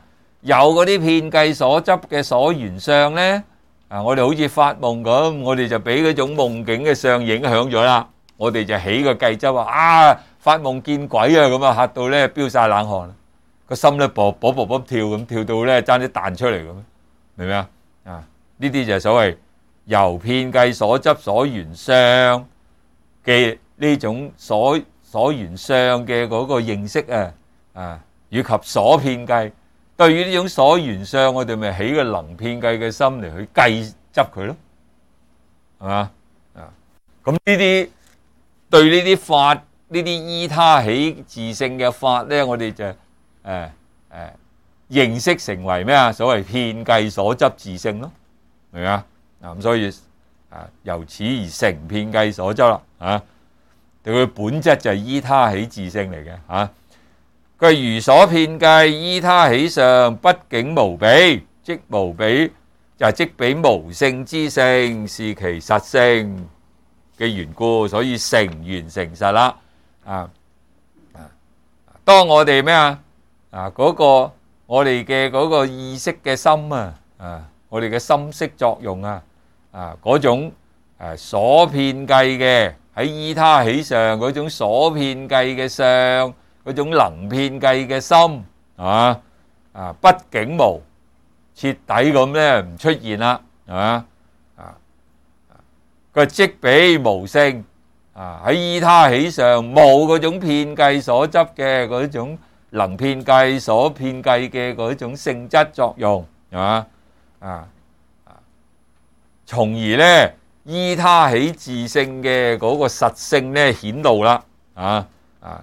有嗰啲遍計所執嘅所緣相咧，啊，我哋好似發夢咁，我哋就俾嗰種夢境嘅相影響咗啦，我哋就起個計執話啊，發夢見鬼啊，咁啊嚇到咧飆晒冷汗，個心咧啵啵啵啵跳咁，跳到咧爭啲彈出嚟咁，明唔明啊？啊，呢啲就係所謂由遍計所執所緣相嘅呢種所所緣相嘅嗰個認識啊，啊，以及所遍計。對於呢種所緣相，我哋咪起個能遍計嘅心嚟去計執佢咯，係嘛？啊，咁呢啲對呢啲法，呢啲依他起自性嘅法咧，我哋就誒誒、呃呃、認識成為咩啊？所謂遍計所執自性咯，明唔明啊？咁所以啊，由此而成遍計所執啦，啊，佢本質就係依他起自性嚟嘅，啊。佢如所遍計依他起相，畢竟無比，即無比就係即比無性之性，是其實性嘅緣故，所以成圓成實啦。啊啊！當我哋咩啊啊嗰個我哋嘅嗰個意識嘅心啊啊，我哋嘅心識作用啊啊嗰種誒所遍計嘅喺依他起相嗰種所遍計嘅相。嗰種能遍計嘅心啊啊，畢竟無徹底咁咧唔出現啦，係嘛啊？佢即比無性啊，喺依他起上冇嗰種遍計所執嘅嗰種能遍計所遍計嘅嗰種性質作用，係嘛啊啊？從而咧依他起自性嘅嗰個實性咧顯露啦，啊啊！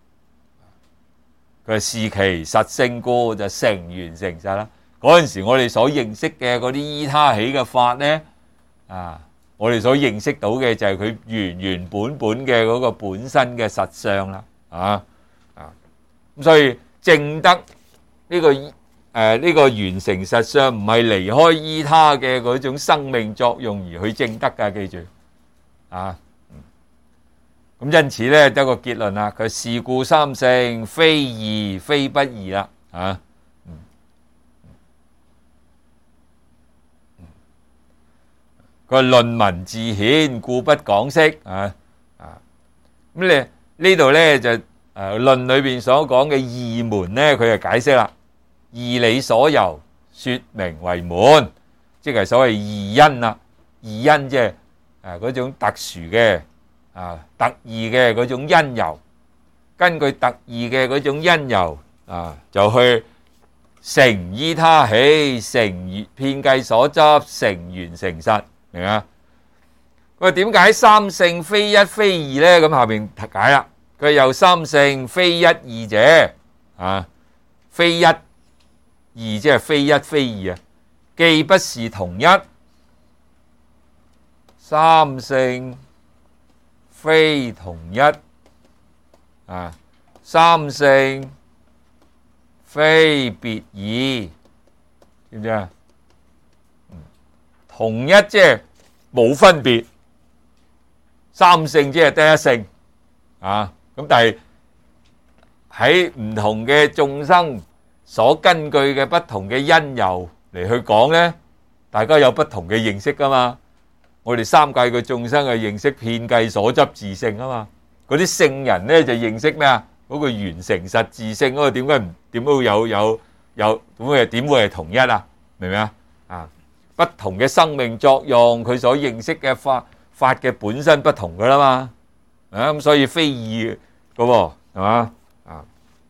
佢係視其實性故就成圓成實啦。嗰陣時我哋所認識嘅嗰啲依他起嘅法咧，啊，我哋所認識到嘅就係佢原原本本嘅嗰個本身嘅實相啦，啊啊，咁所以證得呢個誒呢個圓成實相，唔係離開依他嘅嗰種生命作用而去證得㗎，記住啊。咁因此咧得個結論啦，佢是故三性非異非不異啦，啊，佢論文自顯，故不講釋，啊啊，咁你呢度咧就誒論裏邊所講嘅義門咧，佢就解釋啦，義理所由，說明為門，即係所謂義因啦，義因即係誒嗰種特殊嘅。啊，特異嘅嗰種因由，根據特異嘅嗰種因由啊，就去成依他起，成遍計所執，成圓成實，明啊？佢點解三性非一非二咧？咁下邊解啦，佢又三性非一二者啊，非一二即係非一非二啊，既不是同一，三性。非同一啊，三性非別異，知唔知啊？同一即係冇分別，三性即係得一性啊。咁但係喺唔同嘅眾生所根據嘅不同嘅因由嚟去講咧，大家有不同嘅認識噶嘛。我哋三界嘅眾生係認識遍計所執自性啊嘛，嗰啲聖人咧就認識咩啊？嗰個圓成實自性嗰個點解唔點會有有有咁嘅點會係同一啊？明唔明啊？啊，不同嘅生命作用，佢所認識嘅法法嘅本身不同噶啦嘛，啊咁所以非異噶喎，係嘛啊？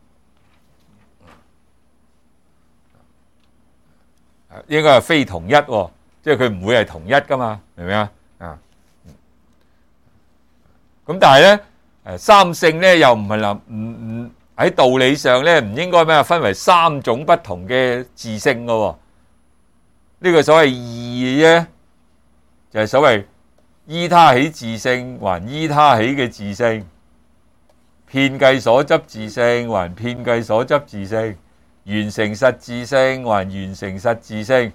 應該係非同一喎。即係佢唔會係同一噶嘛，明唔明啊？啊，咁但係咧，誒三性咧又唔係啦，唔唔喺道理上咧唔應該咩分為三種不同嘅自性噶喎。呢個所謂義咧，就係所謂依他起自性還依他起嘅自性，遍計所執自性還遍計所執自性，圓成實自性還圓成實自性。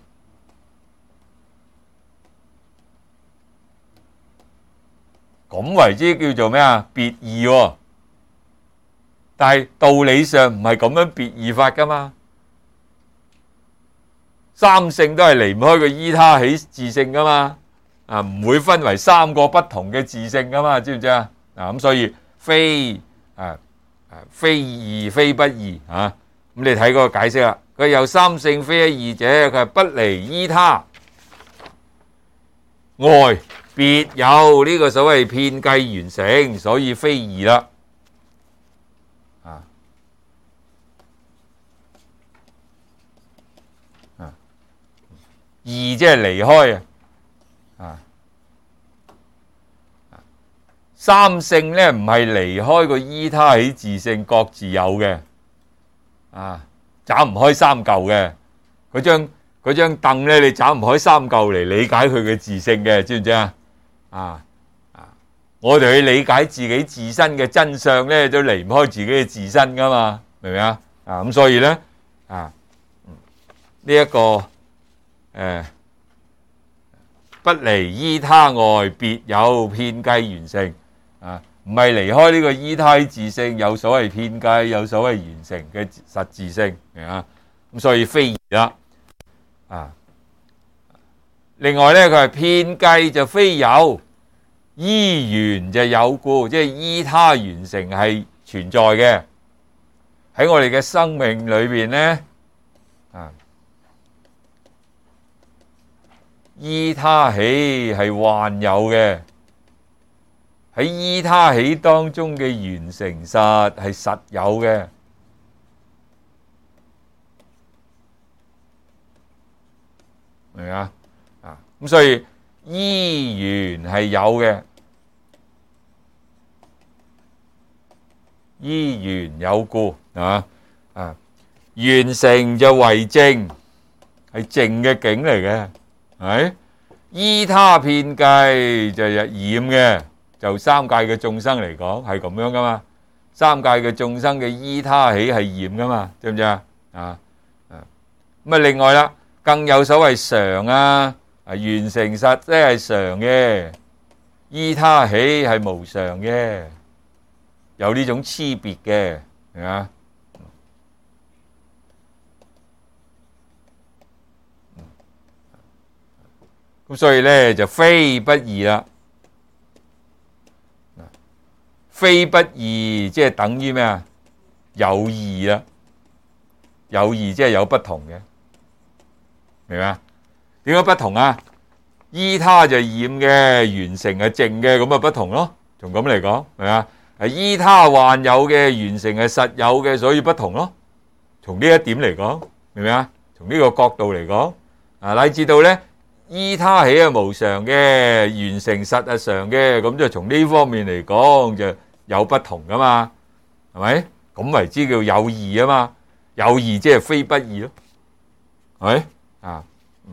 咁為之叫做咩啊？別異喎，但係道理上唔係咁樣別異法噶嘛， 三性都係離唔開個依他起自性噶嘛，啊唔會分為三個不同嘅自性噶嘛，知唔知啊？啊咁所以非啊啊非二非不二啊，咁你睇嗰個解釋啦，佢有三性非一二者，佢係不離依他外別有呢個所謂遍計緣成，所以非二啦。啊啊，二即係離開啊，啊三性咧唔係離開個依他起自性，各自有嘅，啊斬唔開三嚿嘅，嗰張嗰張凳咧，你斬唔開三嚿嚟理解佢嘅自性嘅，知唔知啊？啊啊！我哋去理解自己自身嘅真相咧，都離唔開自己嘅自身噶嘛，明唔明啊？啊咁所以咧啊，呢一個誒不離依他外，別有遍計緣成啊，唔係離開呢個依他自性，有所謂遍計，有所謂緣成嘅實自性，明啊？咁所以非二啦。啊，另外咧，佢係遍計就非有，依緣就有故，即係依他緣成係存在嘅。喺我哋嘅生命裏邊咧，啊，依他起係幻有嘅，喺依他起當中嘅緣成實係實有嘅。明啊？啊咁所以依緣係有嘅，依緣有故啊啊，緣成就為淨，係淨嘅境嚟嘅，係依他遍計就係染嘅，就三界嘅眾生嚟講係咁樣噶嘛，三界嘅眾生嘅依他起係染噶嘛，知唔知啊？啊啊咁啊，另外啦。更有所謂常啊，啊緣成實即係常嘅，依他起係無常嘅，有呢種差別嘅，係嘛？咁所以咧就非不二啦，非不二即係等於咩啊？有異啦，有異即係有不同嘅。明嘛？點解不同啊？依他就染嘅，緣成係淨嘅，咁啊不同咯。從咁嚟講，係嘛？係依他幻有嘅，緣成係實有嘅，所以不同咯。從呢一點嚟講，明唔明啊？從呢個角度嚟講，啊乃至到咧依他起係無常嘅，緣成實係常嘅，咁就從呢方面嚟講就有不同噶嘛，係咪？咁為之叫有異啊嘛，有異即係非不異咯，係咪？啊，嗯，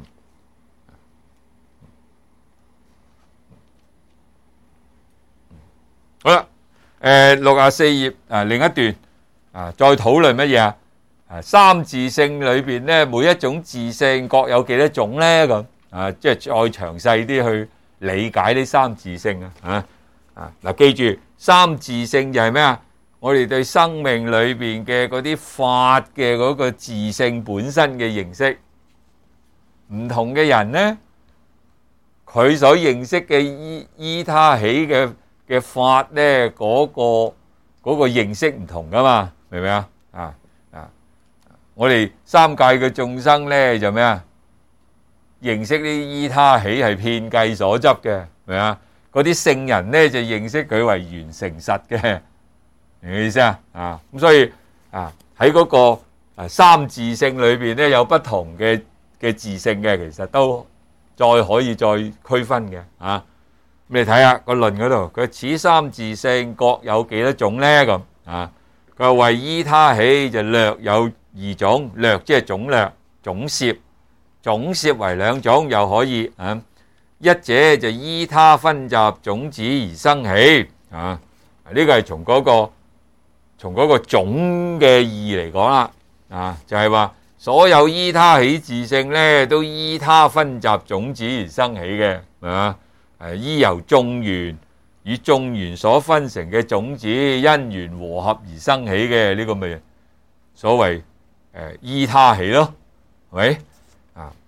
好啦，誒六十四頁啊，另一段啊，再討論乜嘢啊？啊，三自性裏邊咧，每一種自性各有幾多種咧？咁啊，即係再詳細啲去理解呢三自性啊！啊啊，嗱，記住三自性就係咩啊？我哋對生命裏邊嘅嗰啲法嘅嗰個自性本身嘅認識。唔同嘅人呢，佢所認識嘅依依他起嘅嘅法呢，嗰個嗰個認識唔同噶嘛，明唔明啊？啊啊！我哋三界嘅眾生呢，就咩啊？認識啲依他起係遍計所執嘅，明啊？嗰啲聖人呢，就認識佢為緣成實嘅，明唔明意思啊？啊咁所以啊喺嗰個啊三自性裏邊呢，有不同嘅。嘅自性嘅，其實都再可以再區分嘅，啊，咁你睇下個論嗰度，佢此三自性各有幾多種咧？咁啊，佢話為依他起就略有二種，略即係總略，總攝，總攝為兩種又可以啊，一者就依他分集種子而生起，啊，呢個係從嗰個從嗰個總嘅義嚟講啦，啊，就係話。所有依他起自性咧，都依他分集種子而生起嘅，啊，誒依由眾緣與眾緣所分成嘅種子，因緣和合而生起嘅，呢個咪所謂誒依他起咯，係咪啊？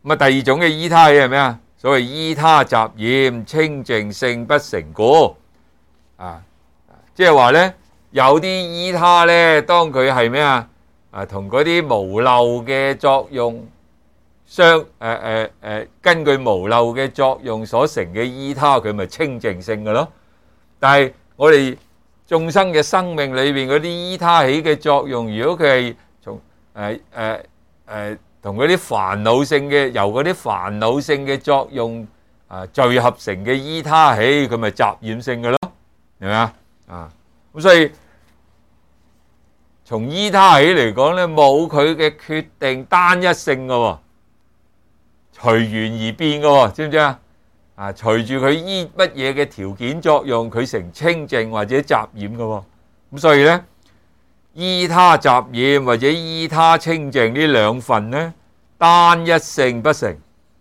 咁啊，第二種嘅依他起係咩啊？所謂依他雜染，清淨性不成故啊，即係話咧，有啲依他咧，當佢係咩啊？啊，同嗰啲無漏嘅作用相誒誒誒，根據無漏嘅作用所成嘅依他，佢咪清淨性嘅咯。但係我哋眾生嘅生命裏邊嗰啲依他起嘅作用，如果佢係從誒誒誒同嗰啲煩惱性嘅，由嗰啲煩惱性嘅作用啊聚合成嘅依他起，佢咪雜染性嘅咯，係咪啊？啊，咁所以從依他起嚟講咧，冇佢嘅決定單一性嘅喎，隨緣而變嘅喎，知唔知啊？啊，隨住佢依乜嘢嘅條件作用，佢成清淨或者雜染嘅喎。咁所以咧，依他雜染或者依他清淨呢兩份咧，單一性不成。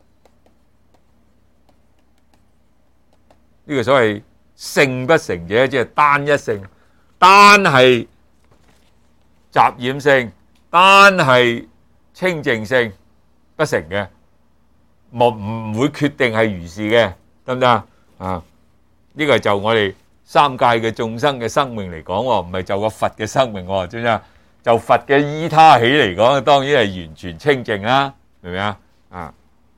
呢個所謂性不成者，即係單一性，單係雜染性，單係清淨性不成嘅，冇唔會決定係如是嘅，得唔得啊？啊，呢個就我哋三界嘅眾生嘅生命嚟講，唔係就個佛嘅生命，知唔知啊？就佛嘅依他起嚟講，當然係完全清淨啦，明唔明啊？啊，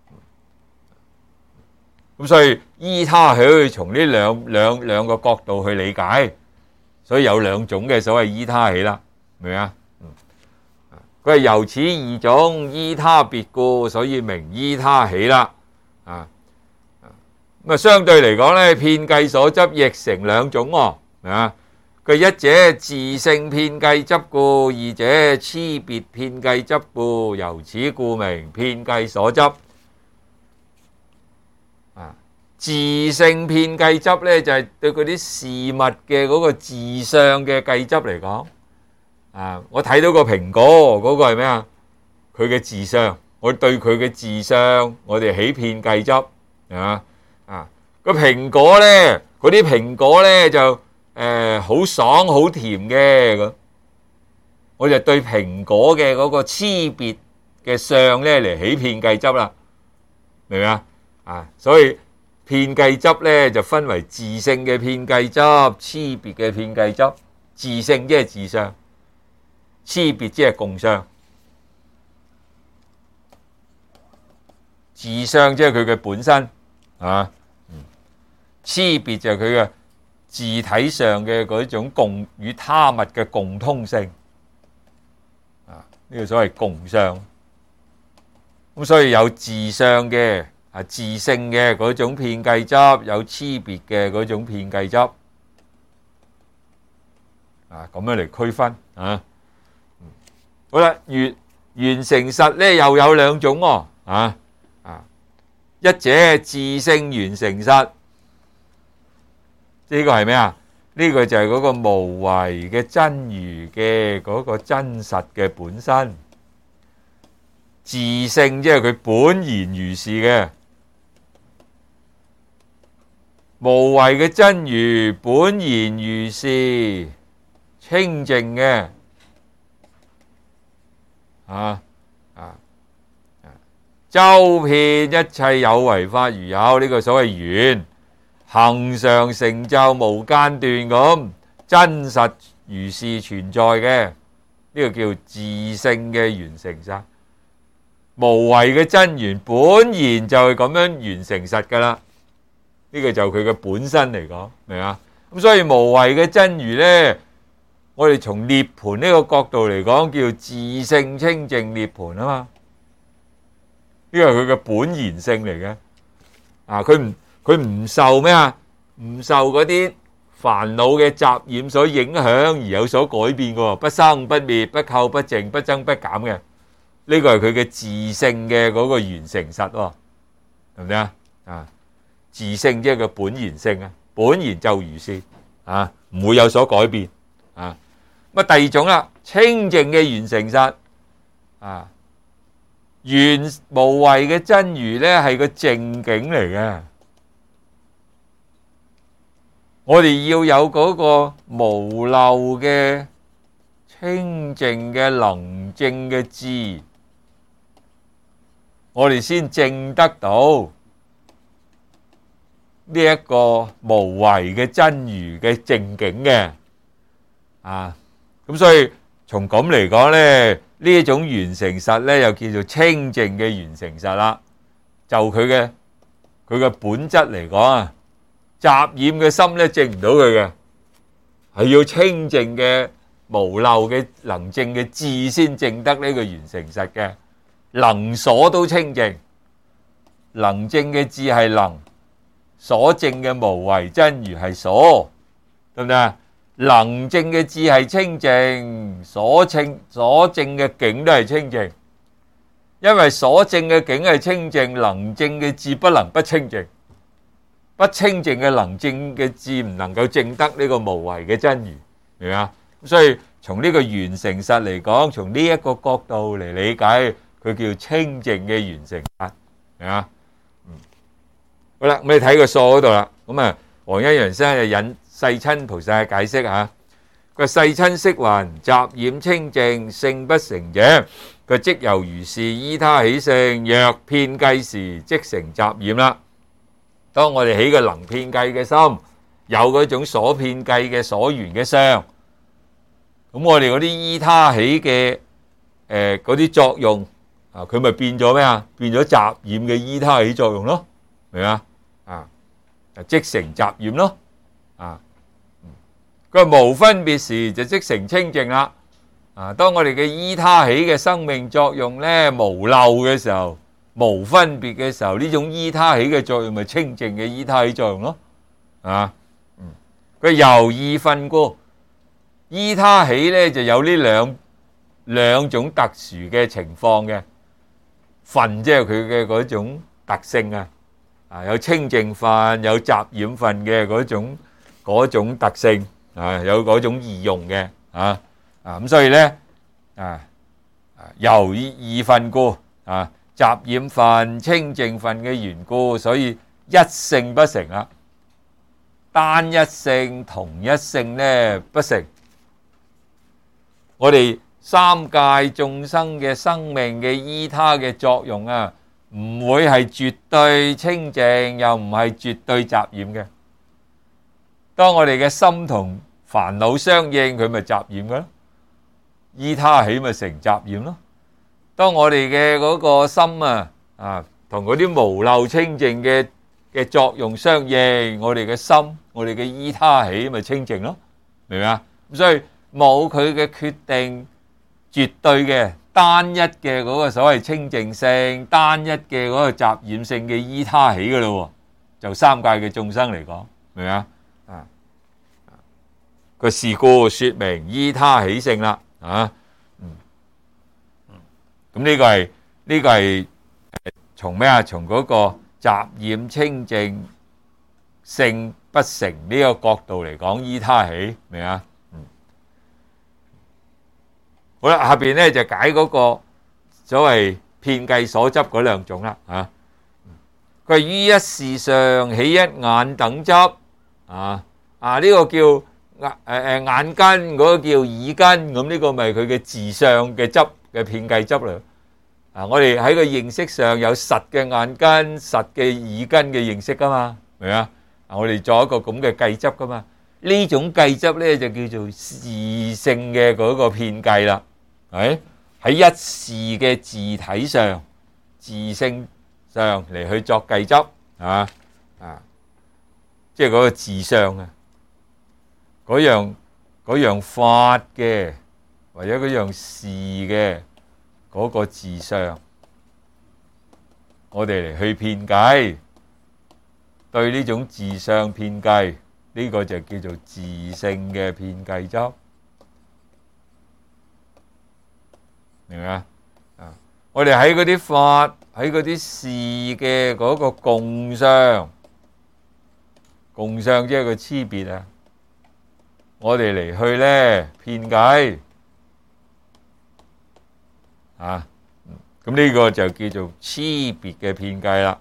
咁所以依他起可以從呢兩兩兩個角度去理解，所以有兩種嘅所謂依他起啦。明唔明啊？佢係由此二種依他別故，所以名依他起啦。啊，咁啊相對嚟講咧，遍計所執亦成兩種喎。啊，佢一者自性遍計執故，二者差別遍計執故，由此故名遍計所執。啊，自性遍計執咧就係、是、對嗰啲事物嘅嗰個自相嘅計執嚟講。啊！我睇到個蘋果，嗰個係咩啊？佢嘅自相，我對佢嘅自相，我哋起遍計執啊！啊，個蘋果咧，嗰啲蘋果咧就誒好爽好甜嘅咁，我就對蘋果嘅嗰個差別嘅相咧嚟起遍計執啦，明唔明啊？啊，所以遍計執咧就分為自性嘅遍計執、差別嘅遍計執。自性即係自相。差別即係共相，自相即係佢嘅本身，啊，差別就係佢嘅自體上嘅嗰種共與他物嘅共通性，啊，呢個所謂共相。咁所以有自相嘅啊自性嘅嗰種遍計執，有差別嘅嗰種遍計執，啊，咁樣嚟區分啊。好啦，緣緣成實咧又有兩種喎，啊啊，一者自性緣成實，呢個係咩啊？呢個就係嗰個無為嘅真如嘅嗰個真實嘅本身，自性即係佢本然如是嘅，無為嘅真如本然如是，清淨嘅。啊啊啊！周遍一切有為法如有，呢個所謂緣，恆常成就無間斷咁，真實如是存在嘅，呢個叫自性嘅緣成實。無為嘅真緣本然就係咁樣緣成實噶啦，呢個就佢嘅本身嚟講，明啊？咁所以無為嘅真如呢，我哋從涅槃呢個角度嚟講，叫自性清淨涅槃啊嘛，呢個係佢嘅本然性嚟嘅。啊，佢唔佢唔受咩啊？唔受嗰啲煩惱嘅雜染所影響而有所改變嘅，不生不滅，不垢不淨，不增不減嘅。呢個係佢嘅自性嘅嗰個緣成實，係咪啊？啊，自性即係個本然性啊，本然就如是啊，唔會有所改變啊。咁第二種啦，清淨嘅緣成實啊，緣無為嘅真如咧係個淨境嚟嘅。我哋要有嗰個無漏嘅清淨嘅能證嘅智， 我哋先證得到呢一個無為嘅真如嘅正境嘅啊。咁所以從咁嚟講咧，呢一種圓成實咧，又叫做清淨嘅圓成實啦。就佢嘅佢嘅本質嚟講啊，雜染嘅心咧證唔到佢嘅，係要清淨嘅無漏嘅能證嘅智先證得呢個圓成實嘅。能所都清淨，能證嘅智係能，所證嘅無為真如係所，對唔對啊？能證嘅智係清淨，所清所證嘅境都係清淨。因為所證嘅境係清淨，能證嘅智不能不清淨，不清淨嘅能證嘅智唔能夠證得呢個無為嘅真如，明唔明啊？所以從呢個圓成實嚟講，從呢一個角度嚟理解，佢叫清淨嘅圓成實，明啊？嗯，好啦，咁你睇個數嗰度啦。咁啊，黃一陽先生就引世親菩薩嘅解釋嚇。佢話世親釋雲，雜染清淨，性不成者。佢即由如是，依他起性，若遍計時，即成雜染啦。當我哋起個能遍計嘅心，有嗰種所遍計嘅所緣嘅相，咁我哋嗰啲依他起嘅誒嗰啲作用啊，佢咪變咗咩啊？變咗雜染嘅依他起作用咯，明嘛？啊，即成雜染咯，啊，佢話無分別時就即成清淨啦。啊，當我哋嘅依他起嘅生命作用咧無漏嘅時候，無分別嘅時候，呢種依他起嘅作用咪清淨嘅依他起作用咯，啊，嗯，佢由二分故，依他起咧就有呢兩兩種特殊嘅情況嘅，分即係佢嘅嗰種特性啊，啊有清淨分有雜染分嘅嗰種嗰種特性啊，有嗰種異用嘅啊。啊咁所以咧啊啊由二分故啊雜染分清淨分嘅緣故，所以一性不成啦，單一性同一性咧不成。我哋三界眾生嘅生命嘅依他嘅作用啊，唔會係絕對清淨，又唔係絕對雜染嘅。當我哋嘅心同煩惱相應，佢咪雜染嘅咯。依他起咪成雜染咯。當我哋嘅嗰個心啊啊同嗰啲無漏清淨嘅嘅作用相應，我哋嘅心，我哋嘅依他起咪清淨咯，明唔明啊？咁所以冇佢嘅決定絕對嘅單一嘅嗰個所謂清淨性，單一嘅嗰個雜染性嘅依他起噶咯，就三界嘅眾生嚟講，明唔明啊？啊個是故說明依他起性啦。啊，嗯，咁呢個係呢個係從咩啊？從嗰個雜染清淨性不成呢個角度嚟講，依他起，明啊？嗯，好啦，下邊咧就解嗰個所謂遍計所執嗰兩種啦。啊，佢係於一事上起一眼等執，啊啊呢個叫。眼誒誒眼根嗰個叫耳根，咁呢個咪佢嘅自相嘅執嘅遍計執啦。啊，我哋喺個認識上有實嘅眼根、實嘅耳根嘅認識噶嘛，明啊？啊，我哋做一個咁嘅計執噶嘛。呢種計執咧就叫做事性嘅嗰個遍計啦，係喺一事嘅自體上、自性上嚟去作計執啊啊，即係嗰個自相啊。嗰樣嗰樣法嘅，或者嗰樣事嘅嗰個自相，我哋嚟去遍計，對呢種自相遍計，呢個就叫做自性嘅遍計執，明唔明啊？啊，我哋喺嗰啲法，喺嗰啲事嘅嗰個共相，共相即係個差別啊！我哋嚟去咧遍計啊，咁呢個就叫做差別嘅遍計啦，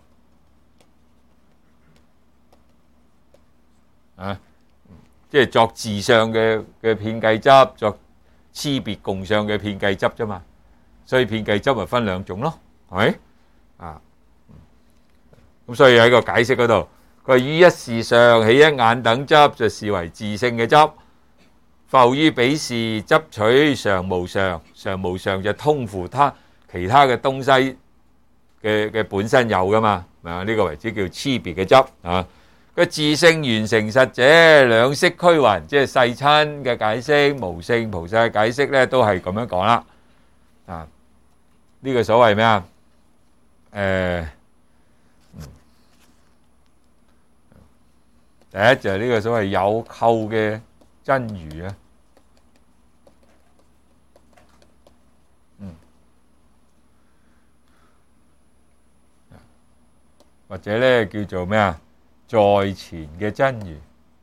啊，即係作自相嘅嘅遍計執，作差別共相嘅遍計執啫嘛，所以遍計執咪分兩種咯，係咪？ 啊。咁所以喺個解釋嗰度，佢話於一事上起一眼等執，就視為自性嘅執；復於彼事執取常無常，常無常就通乎他其他嘅東西嘅嘅本身有噶嘛，啊呢個為之叫差別嘅執啊。個自性圓成實者，兩識俱云，即係世親嘅解釋、無性菩薩嘅解釋咧，都係咁樣講啦。啊，呢個所謂咩啊？誒，第一就係呢個所謂有構嘅真如啊。嗯，或者咧叫做咩啊？在前嘅真如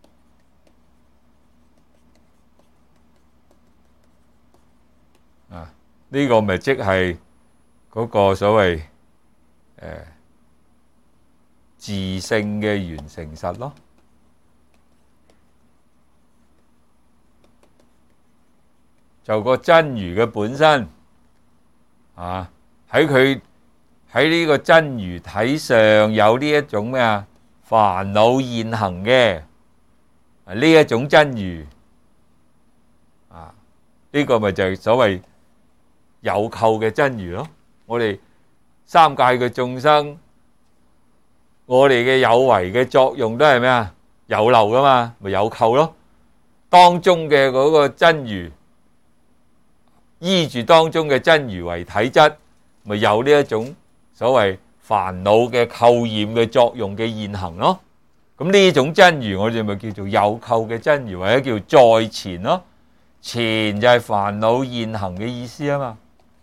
啊，呢個咪即係嗰個所謂誒自性嘅圓成實咯。就個真如嘅本身啊，喺佢喺呢個真如體上有呢一種咩啊？煩惱現行嘅呢一種真如啊，呢個咪就係所謂有構嘅真如咯。我哋三界嘅眾生，我哋嘅有為嘅作用都係咩啊？有漏噶嘛，咪有構咯。當中嘅嗰個真如，依住當中嘅真如為體質，咪有呢一種所謂煩惱嘅構染嘅作用嘅現行咯。咁呢種真如我哋咪叫做有構嘅真如，或者叫在前咯。前就係煩惱現行嘅意思啊嘛。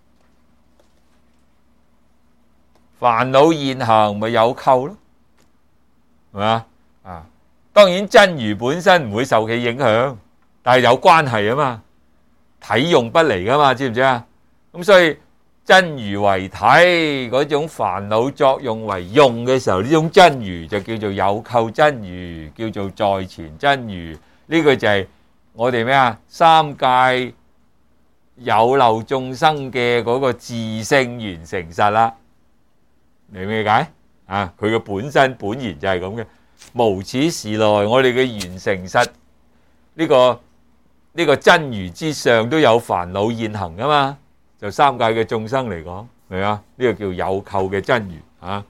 煩惱現行咪有構咯，係嘛啊？當然真如本身唔會受其影響，但係有關係啊嘛，體用不離噶嘛，知唔知啊？咁所以真如為體，嗰種煩惱作用為用嘅時候，呢種真如就叫做有構真如，叫做在前真如。呢個就係我哋咩啊？三界有漏眾生嘅嗰個自性圓成實啦。明唔明解啊？佢嘅本身本然就係咁嘅。無始時來，我哋嘅圓成實呢個呢個真如之上都有煩惱現行噶嘛。就三界嘅眾生嚟講，明啊？呢個叫有構嘅真如啊。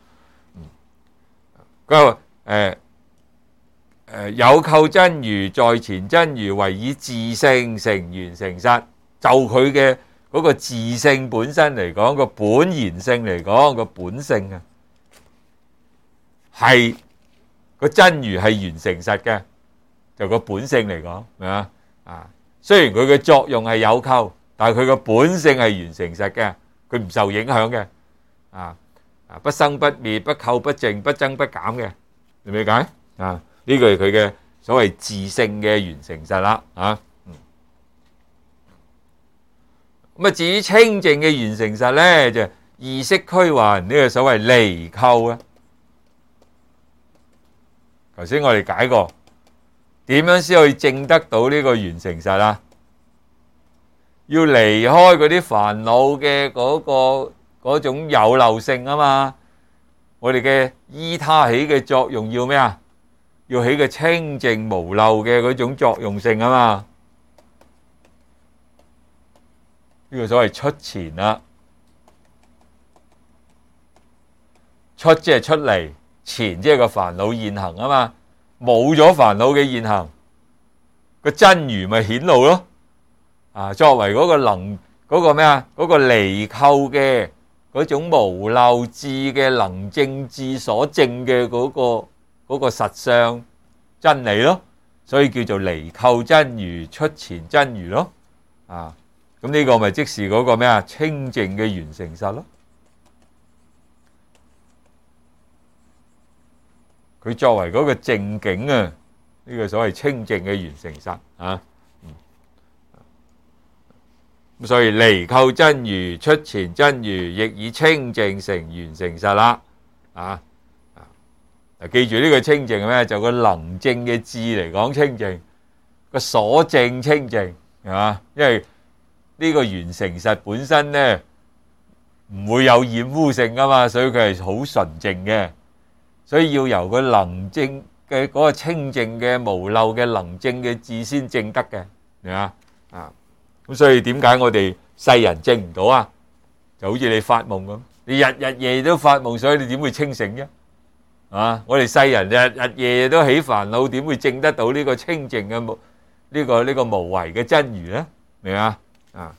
佢話誒誒有構真如在前真如，為以自性成圓成實。就佢嘅嗰個自性本身嚟講，個本然性嚟講，個本性啊，係個真如係圓成實嘅，就個本性嚟講，明啊？啊，雖然佢嘅作用係有構，但係佢個本性係圓成實嘅，佢唔受影響嘅，啊啊不生不滅，不垢不淨，不增不減嘅，明唔明解？啊，呢個係佢嘅所謂自性嘅圓成實啦，啊。咁啊，至於清淨嘅圓成實咧，就二識俱云，呢個所謂離構啊。頭先我哋解過，點樣先可以證得到呢個圓成實啊？要離開嗰啲煩惱嘅嗰個嗰種有漏性啊嘛。我哋嘅依他起嘅作用要咩啊？要起個清淨無漏嘅嗰種作用性啊嘛。呢個所謂出前啦，出即係出嚟，前即係個煩惱現行啊嘛。冇咗煩惱嘅現行，個真如咪顯露咯。啊，作為嗰個能嗰個咩啊？嗰個離構嘅嗰種無漏智嘅能證智所證嘅嗰個嗰個實相真理咯，所以叫做離構真如、出前真如咯。啊，咁呢個咪即是嗰個咩啊？清淨嘅圓成實咯。佢作為嗰個正境啊，呢個所謂清淨嘅圓成實啊。咁所以離構真如、出前真如，亦以清淨成圓成實啦。啊啊，記住呢個清淨係咩？就個能證嘅智嚟講清淨，個所證清淨係嘛？因為呢個圓成實本身咧， 唔會有染污性噶嘛，所以佢係好純淨嘅。所以要由個能證嘅嗰個清淨嘅無漏嘅能證嘅智先證得嘅，明嘛？啊，咁所以點解我哋世人證唔到啊？就好似你發夢咁，你日日夜夜都發夢，所以你點會清醒啫？啊，我哋世人日日夜夜都起煩惱，點會證得到呢個清淨嘅無呢個呢個無為嘅真如咧？明嘛？啊，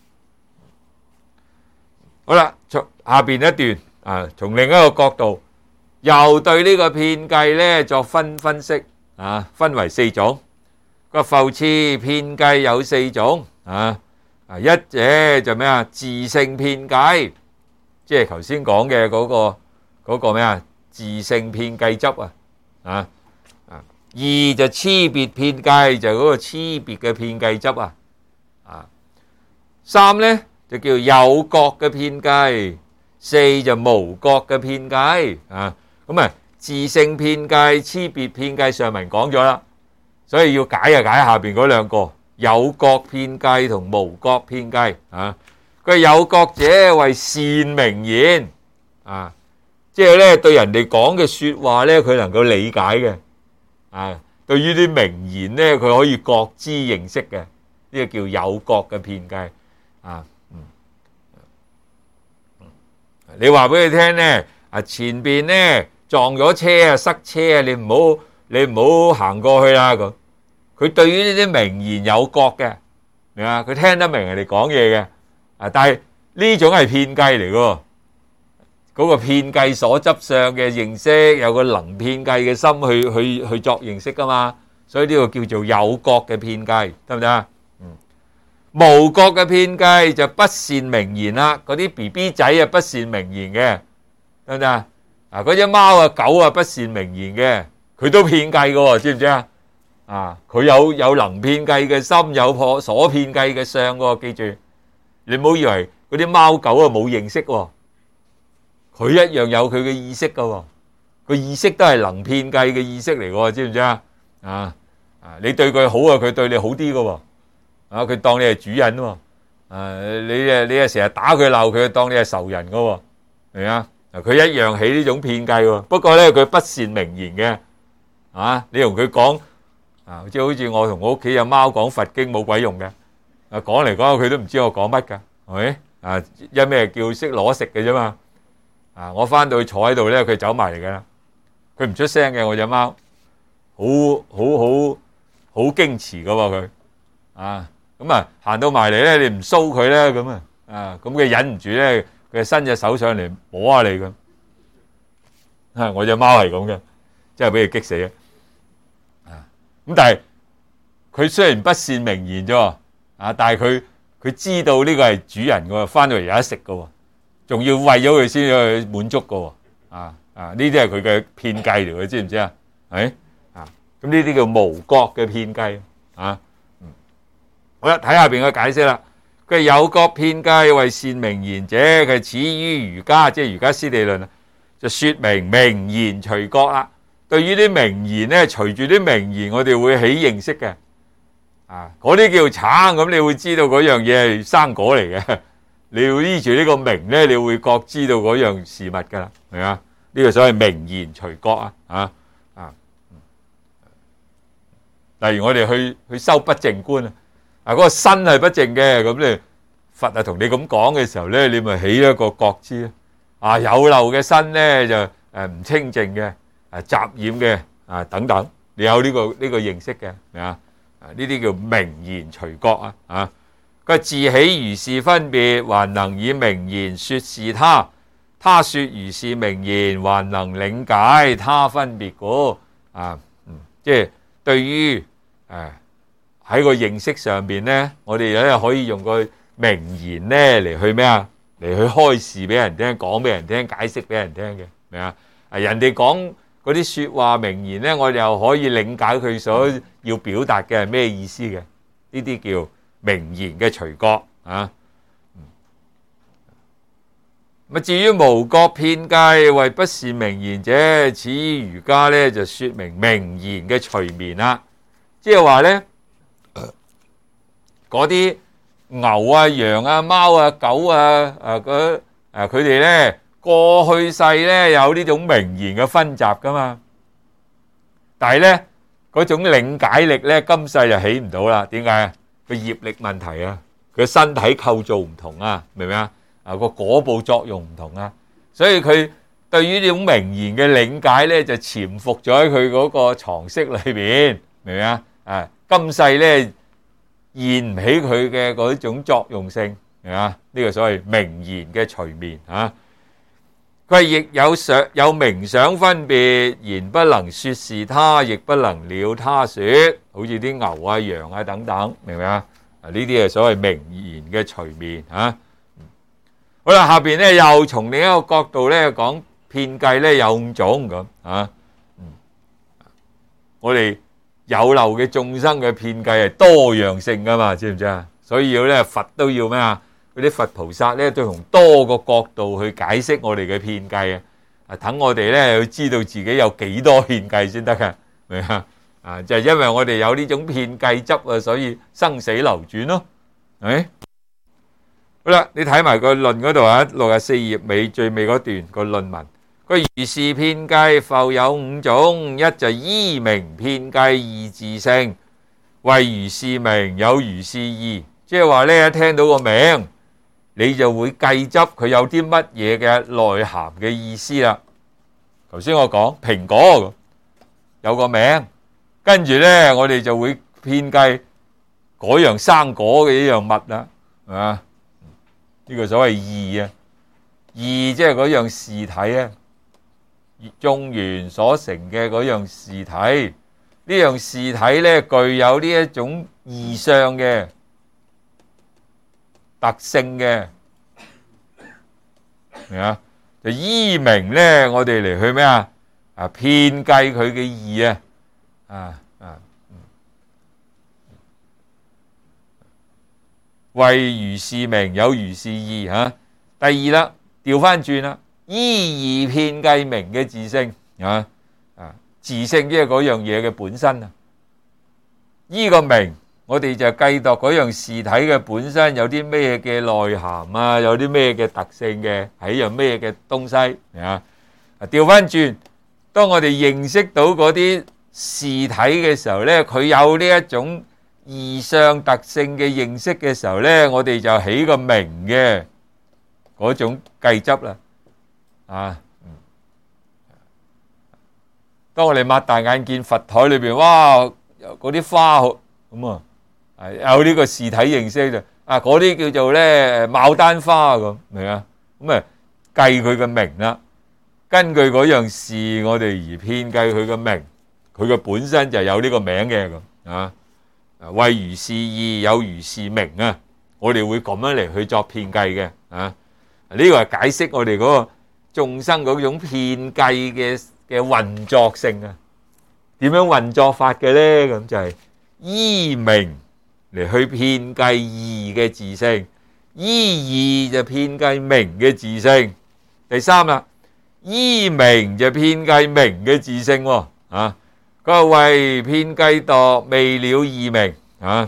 好啦，從下邊一段啊，從另一個角度。又對呢個遍計咧作分分析啊，分為四種。個復次遍計有四種啊，啊一者就咩啊？自性遍計，即係頭先講嘅嗰個嗰個咩啊？自性遍計執啊，啊啊二就差別遍計，就嗰個差別嘅遍計執啊，啊三咧就叫有覺嘅遍計，四就無覺嘅遍計啊。咁啊，自性遍計、差別遍計上文講咗啦，所以要解啊解下邊嗰兩個有覺遍計同無覺遍計啊。佢有覺者為善明言啊，即係咧對人哋講嘅説話咧，佢能夠理解嘅啊。對於啲名言咧，佢可以覺知認識嘅，呢個叫有覺嘅遍計啊。嗯，你話俾佢聽咧，啊前邊咧。撞咗車啊，塞車啊，你唔好你唔好行過去啦咁。佢對於呢啲名言有覺嘅，明嘛？佢聽得明人哋講嘢嘅，啊，但係呢種係遍計嚟嘅，嗰個遍計所執相嘅認識，有個能遍計嘅心去去去作認識噶嘛，所以呢個叫做有覺嘅遍計，得唔得啊？嗯，無覺嘅遍計就不善明言啦，嗰啲 B B 仔啊不善明言嘅，得唔得啊？啊！嗰隻貓啊、狗啊，不善明言嘅，佢都遍計嘅，知唔知啊？啊！佢有有能遍計嘅心，有破所遍計嘅相嘅，記住，你唔好以為嗰啲貓狗啊冇認識，佢一樣有佢嘅意識嘅，個意識都係能遍計嘅意識嚟嘅，知唔知啊？啊啊！你對佢好啊，佢對你好啲嘅，啊，佢當你係主人啊，啊，你啊你啊成日打佢鬧佢，當你係仇人嘅，明啊？佢一樣起呢種遍計喎，不過咧佢不善明言嘅，啊，你同佢講啊，即係好似我同我屋企有貓講佛經冇鬼用嘅，啊講嚟講去佢都唔知我講乜㗎，係咪？啊，因咩叫識攞食嘅啫嘛，啊，我翻到去坐喺度咧，佢走埋嚟㗎啦，佢唔出聲嘅我隻貓，好好好好矜持㗎喎佢，啊，咁啊行到埋嚟咧，你唔騷佢咧咁啊，啊，咁佢忍唔住咧。佢伸隻手上嚟摸下你咁，啊！我隻貓係咁嘅，真係俾佢激死啊！咁但係佢雖然不善明言啫，啊！但係佢佢知道呢個係主人嘅，翻到嚟有得食嘅，仲要餵咗佢先去滿足嘅，啊啊！呢啲係佢嘅遍計嚟嘅，知唔知啊？係啊！咁呢啲叫無覺嘅遍計啊！嗯，好啦，睇下邊嘅解釋啦。佢有覺遍計為善明言者，佢始於瑜伽，即係瑜伽師地論啊，就說明明言隨覺啦。對於啲名言咧，隨住啲名言，我哋會起認識嘅。啊，嗰啲叫橙，咁你會知道嗰樣嘢係生果嚟嘅。你要依住呢個名咧，你會覺知道嗰樣事物噶啦，係啊？呢個所謂明言隨覺啊，啊啊。例如我哋去去修不淨觀啊。啊！嗰個身係不淨嘅，咁你佛啊同你咁講嘅時候咧，你咪起一個覺知咯。啊，有漏嘅身咧就誒唔清淨嘅，誒雜染嘅啊等等，你有呢個呢個認識嘅，係啊？啊呢啲叫明言隨覺啊！啊，佢自起如是分別，還能以明言說是他，他說如是明言，還能領解他分別故啊！嗯，即係對於誒。喺個認識上邊咧，我哋咧可以用個名言咧嚟去咩啊？嚟去開示俾人聽，講俾人聽，解釋俾人聽嘅，明啊？啊，人哋講嗰啲説話名言咧，我哋又可以領解佢所要表達嘅係咩意思嘅？呢啲叫名言嘅隨覺啊。咁至於無覺遍計為不善明言者，始於瑜伽咧就説明名言嘅隨眠啦，即係話咧。嗰啲牛啊、羊啊、貓啊、狗啊、啊嗰誒佢哋咧過去世咧有呢種名言嘅分集噶嘛，但係咧嗰種領解力咧今世就起唔到啦。點解啊？個業力問題啊，佢身體構造唔同啊，明唔明啊？啊個果報作用唔同啊，所以佢對於呢種名言嘅領解咧就潛伏咗喺佢嗰個藏識裏邊，明唔明啊？啊今世咧現唔起佢嘅嗰種作用性，明啊？呢個所謂名言嘅隨眠啊，佢亦有想有名想分別，言不能說是他，亦不能了他說，好似啲牛啊、羊啊等等，明唔明啊？啊呢啲係所謂名言嘅隨眠啊。好啦，下邊咧又從另一個角度咧講遍計咧有五種咁啊。嗯，我哋有漏嘅眾生嘅遍計係多樣性噶嘛，知唔知啊？所以要咧佛都要咩啊？嗰啲佛菩薩咧都從多個角度去解釋我哋嘅遍計啊！啊，等我哋咧要知道自己有幾多遍計先得噶，明啊？啊，就係因為我哋有呢種遍計執啊，所以生死流轉咯，係咪？好啦，你睇埋個論嗰度啊，六十四頁尾最尾嗰段個論文。佢如是遍計復有五種，一就依名遍計義自性，謂如是名有如是義，即係話咧一聽到個名，你就會計執佢有啲乜嘢嘅內涵嘅意思啦。頭先我講蘋果有個名，跟住咧我哋就會遍計嗰樣生果嘅一樣物啦，係嘛？呢個所謂義啊，義即係嗰樣事體啊。眾緣所成嘅嗰樣事體，呢樣事體咧具有呢一種異相嘅特性嘅，明啊？就依名咧，我哋嚟去咩啊？啊，遍計佢嘅義啊，啊啊，謂如是名有如是義吓。第二啦，調翻轉啦。依義遍計名嘅自性啊啊，自性即係嗰樣嘢嘅本身啊。依個名，我哋就計度嗰樣事體嘅本身有啲咩嘅內涵啊，有啲咩嘅特性嘅，係一樣咩嘅東西啊。調翻轉，當我哋認識到嗰啲事體嘅時候咧，佢有呢一種異相特性嘅認識嘅時候咧，我哋就起個名嘅嗰種計執啦。啊，嗯，當我哋擘大眼見佛台裏邊，哇，嗰啲花咁啊，係有呢個事體認識就啊，嗰啲叫做咧牡丹花咁，明啊？咁啊計佢嘅名啦，根據嗰樣事，我哋而遍計佢嘅名，佢嘅本身就有呢個名嘅咁啊。謂如是義有如是名啊，我哋會咁樣嚟去作遍計嘅啊。呢個係解釋我哋嗰個眾生嗰種遍計嘅嘅運作性啊，點樣運作法嘅咧？咁就係依名嚟去遍計義嘅自性，依義就遍計名嘅自性。第三啦，依名就遍計名嘅自性喎啊。佢話謂遍計度未了義名啊。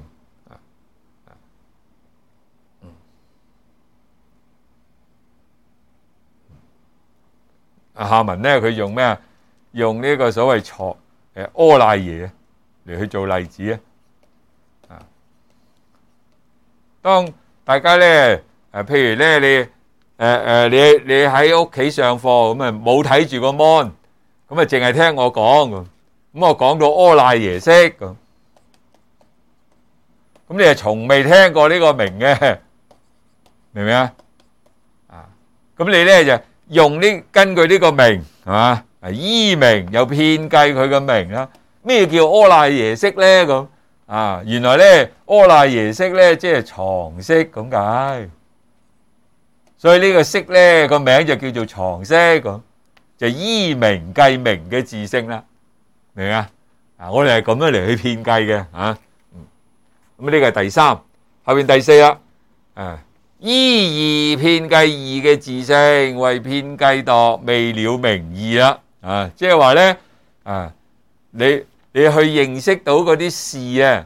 下文咧，佢用咩啊？用呢個所謂錯誒阿賴耶嚟去做例子啊！啊，當大家咧誒，譬如咧你誒誒、呃，你你喺屋企上課咁啊，冇睇住個 mon，咁啊，淨係聽我講咁，咁我講到阿賴耶識咁，咁你係從未聽過呢個名嘅，明唔明啊？啊，咁你咧就用呢根據呢個名係嘛？啊，依名又遍計佢嘅名啦。咩叫阿賴耶識咧？咁啊，原來咧阿賴耶識咧即係藏識咁解。所以呢個識咧個名就叫做藏識咁，就依名計名嘅自性啦，明唔明啊？啊，我哋係咁樣嚟去遍計嘅啊。咁呢個係第三，後邊第四啦。啊。依義遍計義嘅自性，謂遍計度未了名義啦。啊，即係話咧，啊，你你去認識到嗰啲事啊，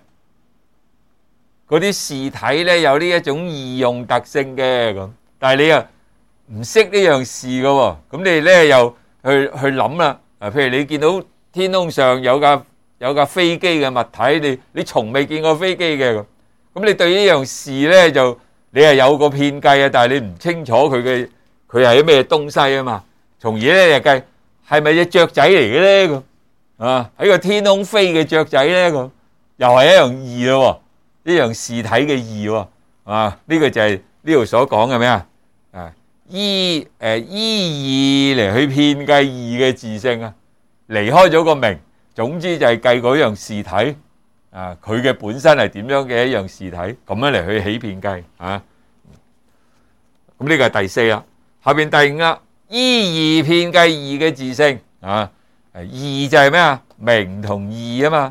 嗰啲事體咧有呢一種異用特性嘅咁，但係你啊唔識呢樣事嘅喎，咁你咧又去去諗啦。啊，譬如你見到天空上有架有架飛機嘅物體，你你從未見過飛機嘅咁，咁你對呢樣事咧就你係有個片計啊，但係你唔清楚佢嘅佢係啲咩東西啊嘛，從而咧就計係咪隻雀仔嚟嘅咧咁啊？喺個天空飛嘅雀仔咧咁，又係一樣義咯，一樣事體嘅義喎啊！呢個就係呢度所講嘅咩啊？啊，依誒依義嚟去遍計義嘅自性啊，離開咗個名，總之就係計嗰樣事體啊，佢嘅本身係點樣嘅一樣事體，咁樣嚟去起遍計啊。咁呢個係第四啦，下邊第五啦，依義遍計義嘅自性啊，義就係咩啊？名同義啊嘛，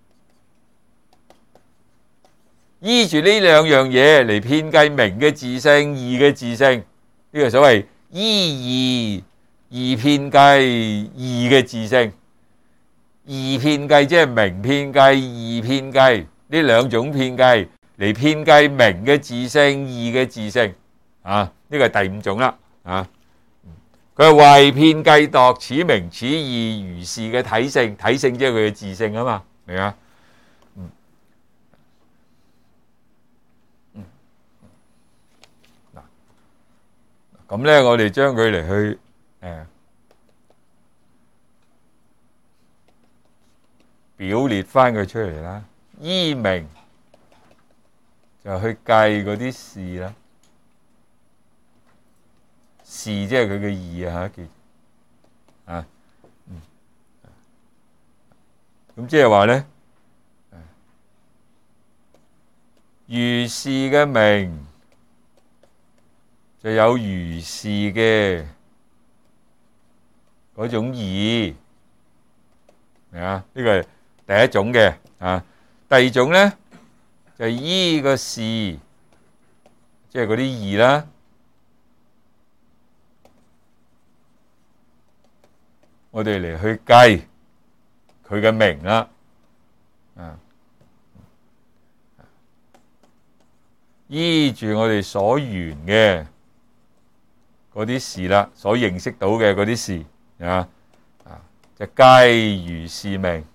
依住呢兩樣嘢嚟遍計名嘅自性、義嘅自性，呢個所謂依義義遍計義嘅自性。義遍計即係名遍計、義遍計呢兩種遍計嚟遍計名嘅自性、義嘅自性啊，呢個係第五種啦啊。佢係為遍計度此名此義如是嘅體性，體性即係佢嘅自性啊嘛，明啊？嗯嗯嗱，咁咧我哋將佢嚟去誒。表列翻佢出嚟啦，依名就去計嗰啲事啦，事即係佢嘅義啊，記住啊，嗯，咁即係話咧，如是嘅名就有如是嘅嗰種義，明啊？呢個係第一種嘅啊，第二種咧就係依個事，即係嗰啲義啦。我哋嚟去計佢嘅名啦，啊，依住我哋所緣嘅嗰啲事啦，所認識到嘅嗰啲事啊，啊，就計如是名。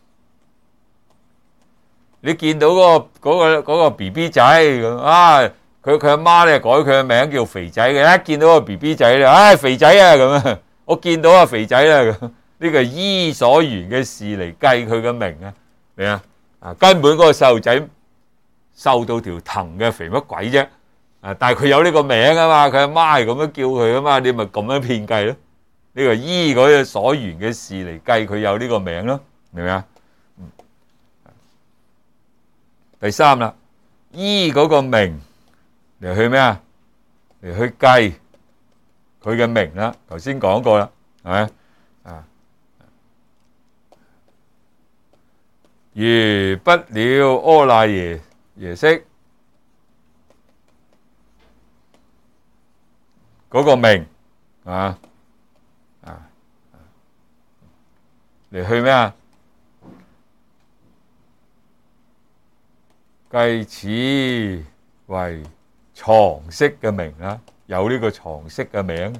你見到嗰個嗰個嗰個 B B 仔咁啊，佢佢阿媽咧改佢嘅名叫肥仔嘅，一見到個 B B 仔咧，唉肥仔啊咁啊，我見到啊肥仔啦咁，呢個係依所緣嘅事嚟計佢嘅名啊，明啊？啊根本嗰個細路仔瘦到條藤嘅，肥乜鬼啫？啊但係佢有呢個名啊嘛，佢阿媽係咁樣叫佢啊嘛，你咪咁樣騙計咯？呢個依嗰個所緣嘅事嚟計佢有呢個名咯，明唔明啊？第三啦，依嗰個名嚟去咩啊？嚟去計佢嘅名啦。頭先講過啦，係咪啊？如不了阿賴耶耶識嗰個名啊啊嚟去咩啊？計此為藏識嘅名啦，有呢個藏識嘅名，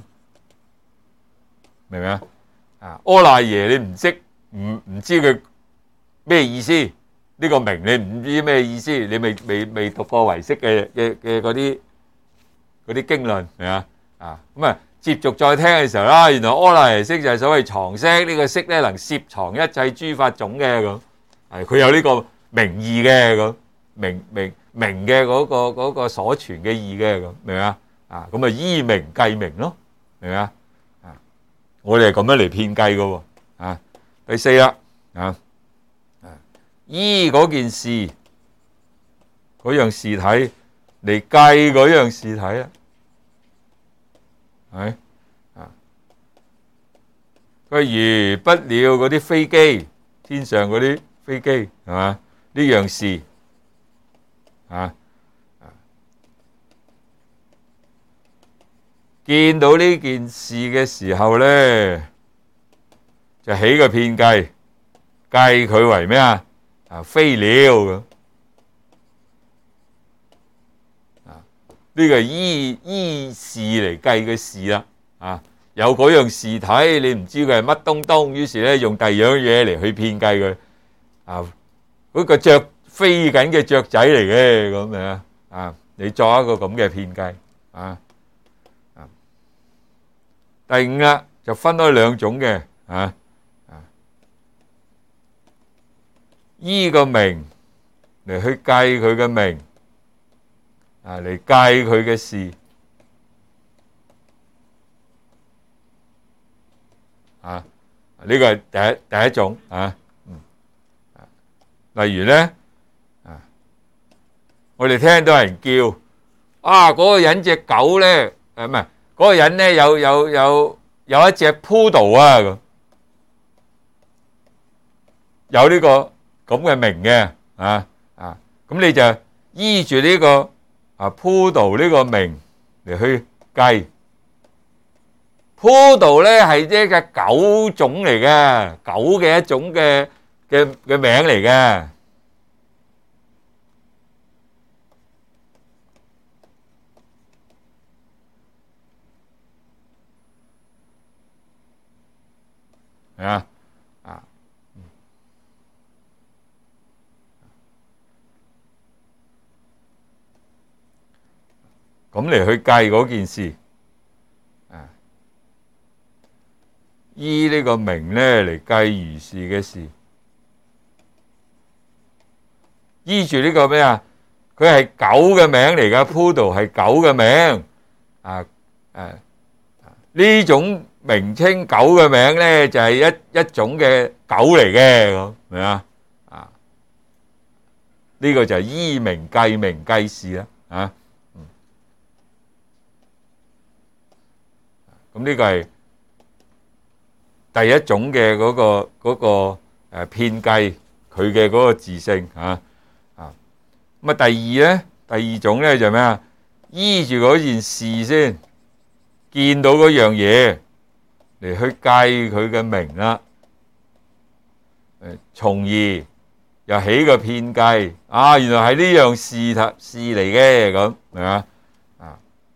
明唔明啊？啊，阿賴耶你唔識，唔唔知佢咩意思？呢個名你唔知咩意思？你未未未讀過唯識嘅嘅嘅嗰啲嗰啲經論，明啊？啊，咁啊，接續再聽嘅時候啦，原來阿賴耶識就係所謂藏識，呢個識咧能攝藏一切諸法種嘅咁，係佢有呢個名義嘅咁。明明明嘅嗰個嗰個所傳嘅義嘅咁，明唔明啊？啊，咁啊依名計名咯，明唔明啊？啊，我哋係咁樣嚟騙計嘅喎。啊，第四啦，啊啊依嗰件事嗰樣事體嚟計嗰樣事體啊，係啊，佢如不了嗰啲飛機，天上嗰啲飛機係嘛？呢樣事。啊！見到呢件事嘅時候咧，就起個遍計，計佢為咩啊？啊，飛鳥咁啊！呢個係依依事嚟計嘅事啦， 啊，有嗰樣事體，你唔知佢係乜東東，於是咧用第二樣嘢嚟去騙計佢啊，嗰個雀飛緊嘅雀仔嚟嘅咁樣啊，你作一個咁嘅騙計啊啊。第五啦，就分開兩種嘅啊啊，依個名嚟去計佢嘅名啊，嚟計佢嘅事啊，呢個係第一第一種啊。嗯，例如咧啊，我哋聽到人叫啊，嗰個人隻狗咧，誒唔係嗰個人咧有有有有一隻 poodle 啊，咁有呢個咁嘅名嘅啊啊，咁你就依住呢個啊 poodle 呢個名嚟去計。poodle 咧係一隻狗種嚟嘅，狗嘅一種嘅嘅嘅名嚟嘅。係啊啊，咁嚟去計嗰件事。依呢個名咧嚟計如是嘅事，依住呢個咩啊？佢係狗嘅名嚟噶 ，poodle 係狗嘅名啊誒，呢種名稱狗嘅名咧就係一一種嘅狗嚟嘅，咁明啊？啊，呢個就係依名計名計事啦啊。咁呢個係第一種嘅嗰個嗰個誒騙計佢嘅嗰個自性啊啊。咁啊第二咧，第二種咧就係咩啊？依住嗰件事先，見到嗰樣嘢嚟去計佢嘅名啦，誒，從而又起個騙計啊！原來係呢樣事頭事嚟嘅，咁係嘛啊？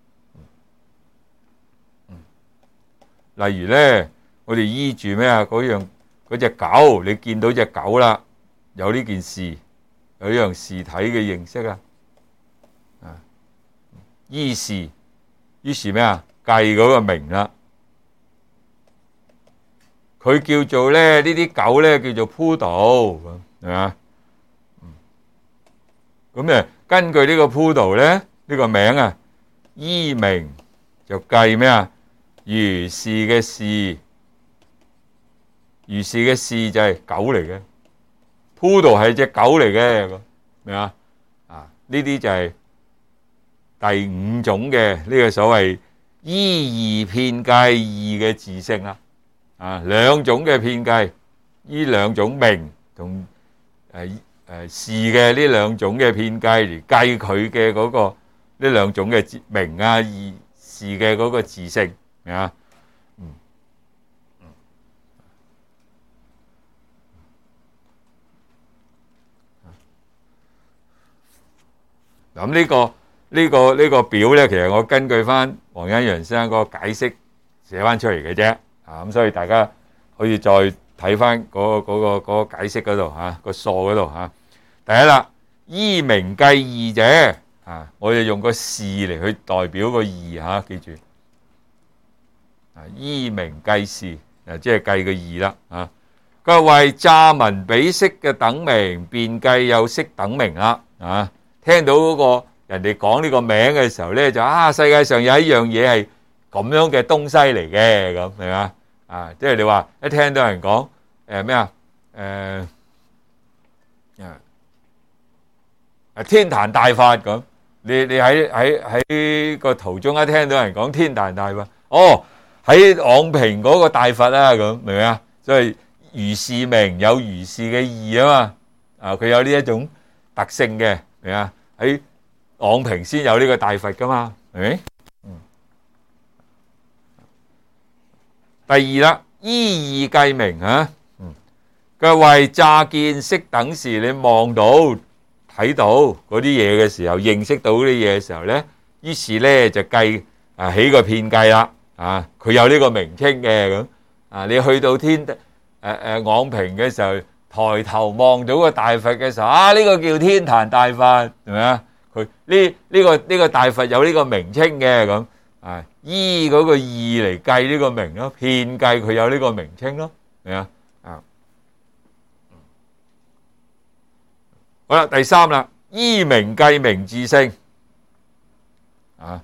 例如咧。我哋依住咩啊？嗰樣嗰隻狗，你見到隻狗啦，有呢件事，有呢樣事體嘅認識啊，啊，依是，於是咩啊？計嗰個名啦，佢叫做咧呢啲狗咧叫做 poodle，係嘛？咁誒，根據呢個 poodle 咧呢個名啊，依名就計咩啊？如是嘅事。如是嘅事就係狗嚟嘅 ，poodle 係隻狗嚟嘅，咁明啊？啊，呢啲就係第五種嘅呢個所謂依義騙計義嘅自性啦。啊，兩種嘅騙計，呢兩種名同誒誒事嘅呢兩種嘅騙計嚟計佢嘅嗰個呢兩種嘅名啊義事嘅嗰個自性，明啊？咁呢個呢個呢個表咧，其實我根據翻黃恩陽先生嗰個解釋寫翻出嚟嘅啫，啊咁所以大家可以再睇翻嗰個嗰個嗰個解釋嗰度嚇個數嗰度嚇。第一啦，依名計義者啊，我哋用個事嚟去代表個義嚇，記住啊，依名計事啊，即係計個義啦嚇。佢話為詐聞彼識嘅等名，便計有識等名啦啊。聽到嗰個人哋講呢個名嘅時候咧，就啊世界上有一樣嘢係咁樣嘅東西嚟嘅，咁係嘛啊？即係你話一聽到人講誒咩啊誒啊天壇大法咁，你你喺喺喺個途中一聽到人講天壇大法，哦喺昂坪嗰個大佛啊，咁明唔明啊？所以如是名有如是嘅義啊嘛，啊佢有呢一種特性嘅。係啊，喺昂坪先有呢個大佛噶嘛，係咪？嗯。第二啦，依義計名啊，嗯，佢為乍見識等事，你望到睇到嗰啲嘢嘅時候，認識到嗰啲嘢嘅時候咧，於是咧就計啊起個騙計啦， 啊，佢有呢個名稱嘅咁啊。你去到天誒誒昂坪嘅時候，抬頭望到個大佛嘅時候，啊呢個叫天壇大佛，係咪啊？佢呢呢個呢個大佛有呢個名稱嘅咁啊，依嗰個義嚟計呢個名咯，遍計佢有呢個名稱咯，係咪啊？啊，好啦，第三啦，依名計名自性啊。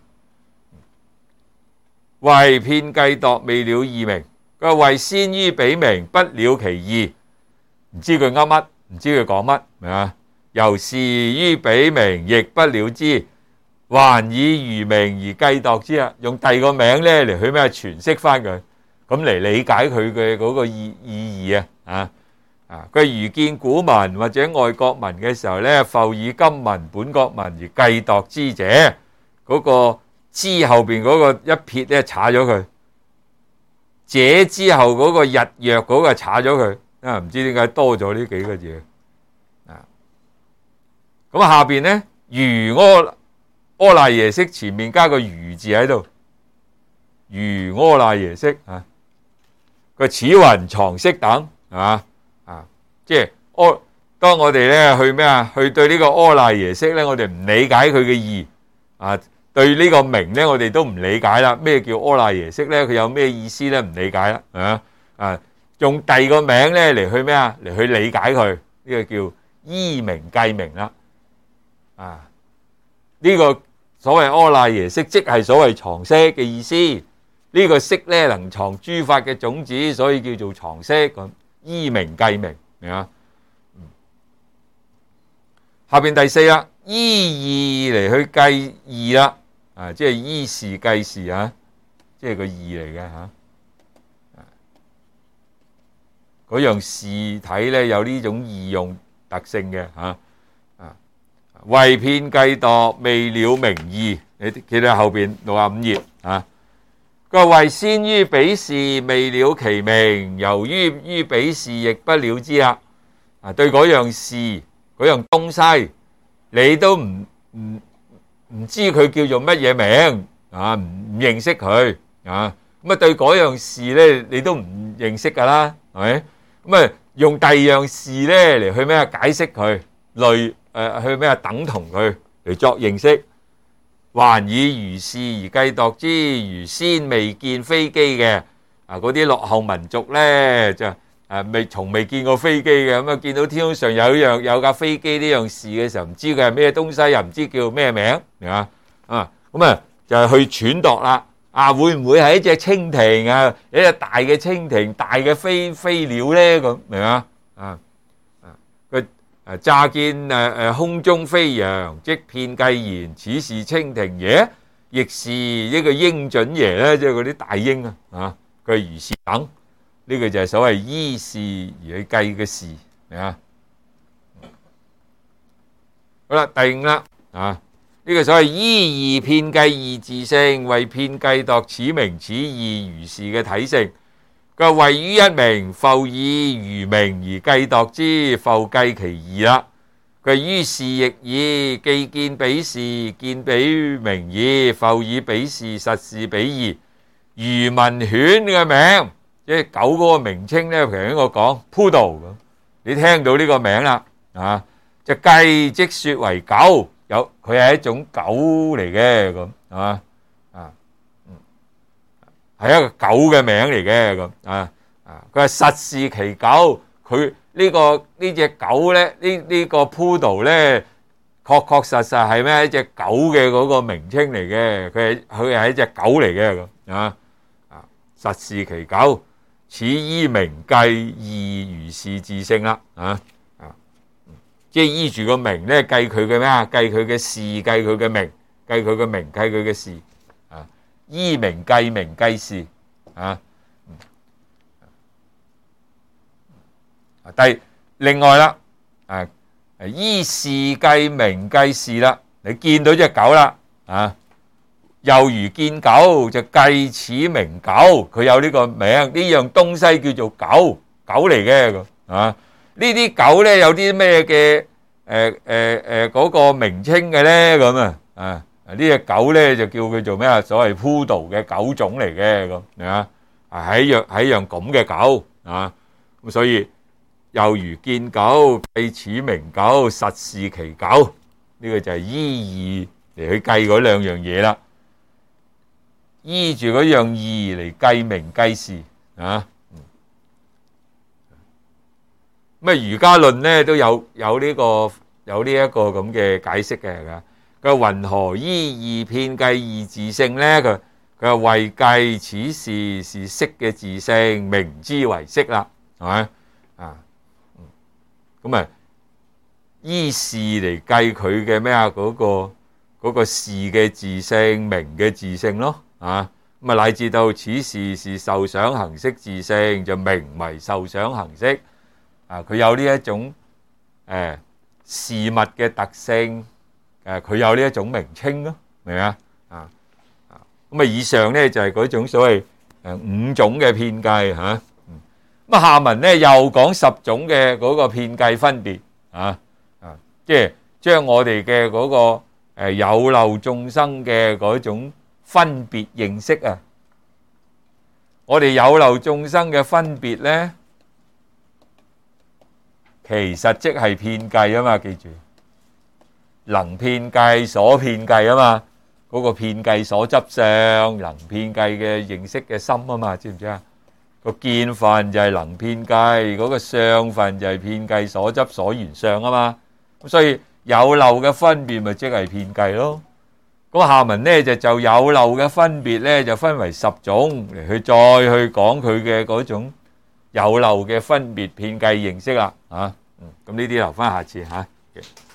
為遍計度未了義名，佢話為先於彼名，不了其義，唔知佢噏乜，唔知佢講乜，係嘛？由是於彼名，亦不了之，還以餘名而計度之啊！用第二個名咧嚟去咩詮釋翻佢，咁嚟理解佢嘅嗰個意意義啊！啊啊！佢如見古文或者外國文嘅時候咧，復以今文本國文而計度之者，嗰、那個之後邊嗰個一撇咧，查咗佢。這之後嗰個日藥嗰個查咗佢，啊唔知點解多咗呢幾個字啊。咁下邊咧，如阿阿賴耶識前面加個如字喺度，如阿賴耶識啊，個此雲藏識等係嘛啊，即係阿當我哋咧去咩啊，去對呢個阿賴耶識咧，我哋唔理解佢嘅義啊。對呢個名咧，我哋都唔理解啦。咩叫阿賴耶識咧？佢有咩意思咧？唔理解啦，啊啊！用第二個名咧嚟去咩啊？嚟去理解佢，呢個叫依名計名啦。啊，呢個所謂阿賴耶識，即係所謂藏識嘅意思。呢個識咧能藏諸法嘅種子，所以叫做藏識咁。依名計名，明啊？下邊第四啦，依義嚟去計義啦。啊，即係依事計事啊，即係個義嚟嘅吓。嗰樣事體咧有呢種義用特性嘅吓。啊，為遍計度未了名義，你記得後邊六十五頁啊。佢話為先於彼事未了其名，由於於彼事亦不了之啦。啊，對嗰樣事嗰樣東西，你都唔唔。唔知佢叫做乜嘢名啊，唔唔認識佢啊，咁啊對嗰樣事咧，你都唔認識噶啦，係咪？咁啊用第二樣事咧嚟去咩啊解釋佢，類誒去咩啊等同佢嚟作認識，還以如是而計度之，如先未見飛機嘅啊，嗰啲落後民族咧就誒未從未見過飛機嘅，咁啊見到天空上有一樣有架飛機呢樣事嘅時候，唔知佢係咩東西，又唔知叫咩名，係嘛啊？咁啊就係去揣度啦。啊，會唔會係一隻蜻蜓啊？一隻大嘅蜻蜓，大嘅飛飛鳥咧咁，明嘛？啊啊佢誒乍見誒誒空中飛揚，即遍計言此是蜻蜓耶？亦是一個鷹隼耶咧，即係嗰啲大鷹啊！啊，佢如是等。呢個就係所謂依事而去計嘅事，明啊？好啦，第五啦，啊，呢個所謂依義遍計義自性，為遍計度此名此義如是嘅體性。佢話為於一名，復以餘名而計度之，復計其義啦。佢於是亦以既見彼事，見彼名義，復以彼事實是彼義。如聞犬嘅名。即係狗嗰個名稱咧，譬如我講 Poodle 咁，你聽到呢個名啦，啊，就計即說為狗，有佢係一種狗嚟嘅咁，係嘛啊，嗯，係一個狗嘅名嚟嘅咁啊啊，佢係實是其狗，佢呢個呢隻狗咧，呢呢個 Poodle咧，確確實實係咩一隻狗嘅嗰個名稱嚟嘅，佢係佢係一隻狗嚟嘅咁啊啊，實是其狗。此依名計義如是自性啦，啊啊，即係依住個名咧計佢嘅咩啊？計佢嘅事，計佢嘅名，計佢嘅名，計佢嘅事，啊，依名計名計事，啊，第另外啦，啊，依事計名計事啦，你見到隻狗啦，啊。又如見狗，就計此名狗，佢有呢個名，呢樣東西叫做狗，狗嚟嘅咁啊。呢啲狗咧有啲咩嘅誒誒誒嗰個名稱嘅咧咁啊啊呢隻狗咧就叫佢做咩啊？所謂 Poodle 嘅狗種嚟嘅咁，係嘛？係一樣係一樣咁嘅狗啊！咁所以又如見狗，計此名狗，實是其狗。呢個就係依義嚟去計嗰兩樣嘢啦。依住嗰樣義嚟計名計事啊！咁啊，儒家論咧都有有呢個有呢一個咁嘅解釋嘅，係嘛？佢話云何依義遍計義自性咧？佢佢話謂計此事是識嘅自性，名之為識啦，係咪啊？咁啊，依事嚟計佢嘅咩啊？嗰個嗰個事嘅自性，名嘅自性咯，啊咁啊，乃至到此事是受想行識自性，就名為受想行識。啊，佢有呢一種誒事物嘅特性，誒佢有呢一種名稱咯，明唔明啊？啊啊，咁啊，以上咧就係嗰種所謂誒五種嘅遍計嚇。咁啊，下文咧又講十種嘅嗰個遍計分別啊啊，即係將我哋嘅嗰個誒有漏眾生嘅嗰種分別認識啊，我哋有漏眾生嘅分別咧，其實即係遍計啊嘛，記住，能遍計所遍計啊嘛，嗰個遍計所執相，能遍計嘅認識嘅心啊嘛，知唔知啊？個見分就係能遍計，嗰個相分就係遍計所執所緣相啊嘛，咁所以有漏嘅分別咪即係遍計咯。咁下文咧就就有漏嘅分別咧就分為十種嚟去再去講佢嘅嗰種有漏嘅分別遍計認識啦，啊，嗯，咁呢啲留翻下次嚇。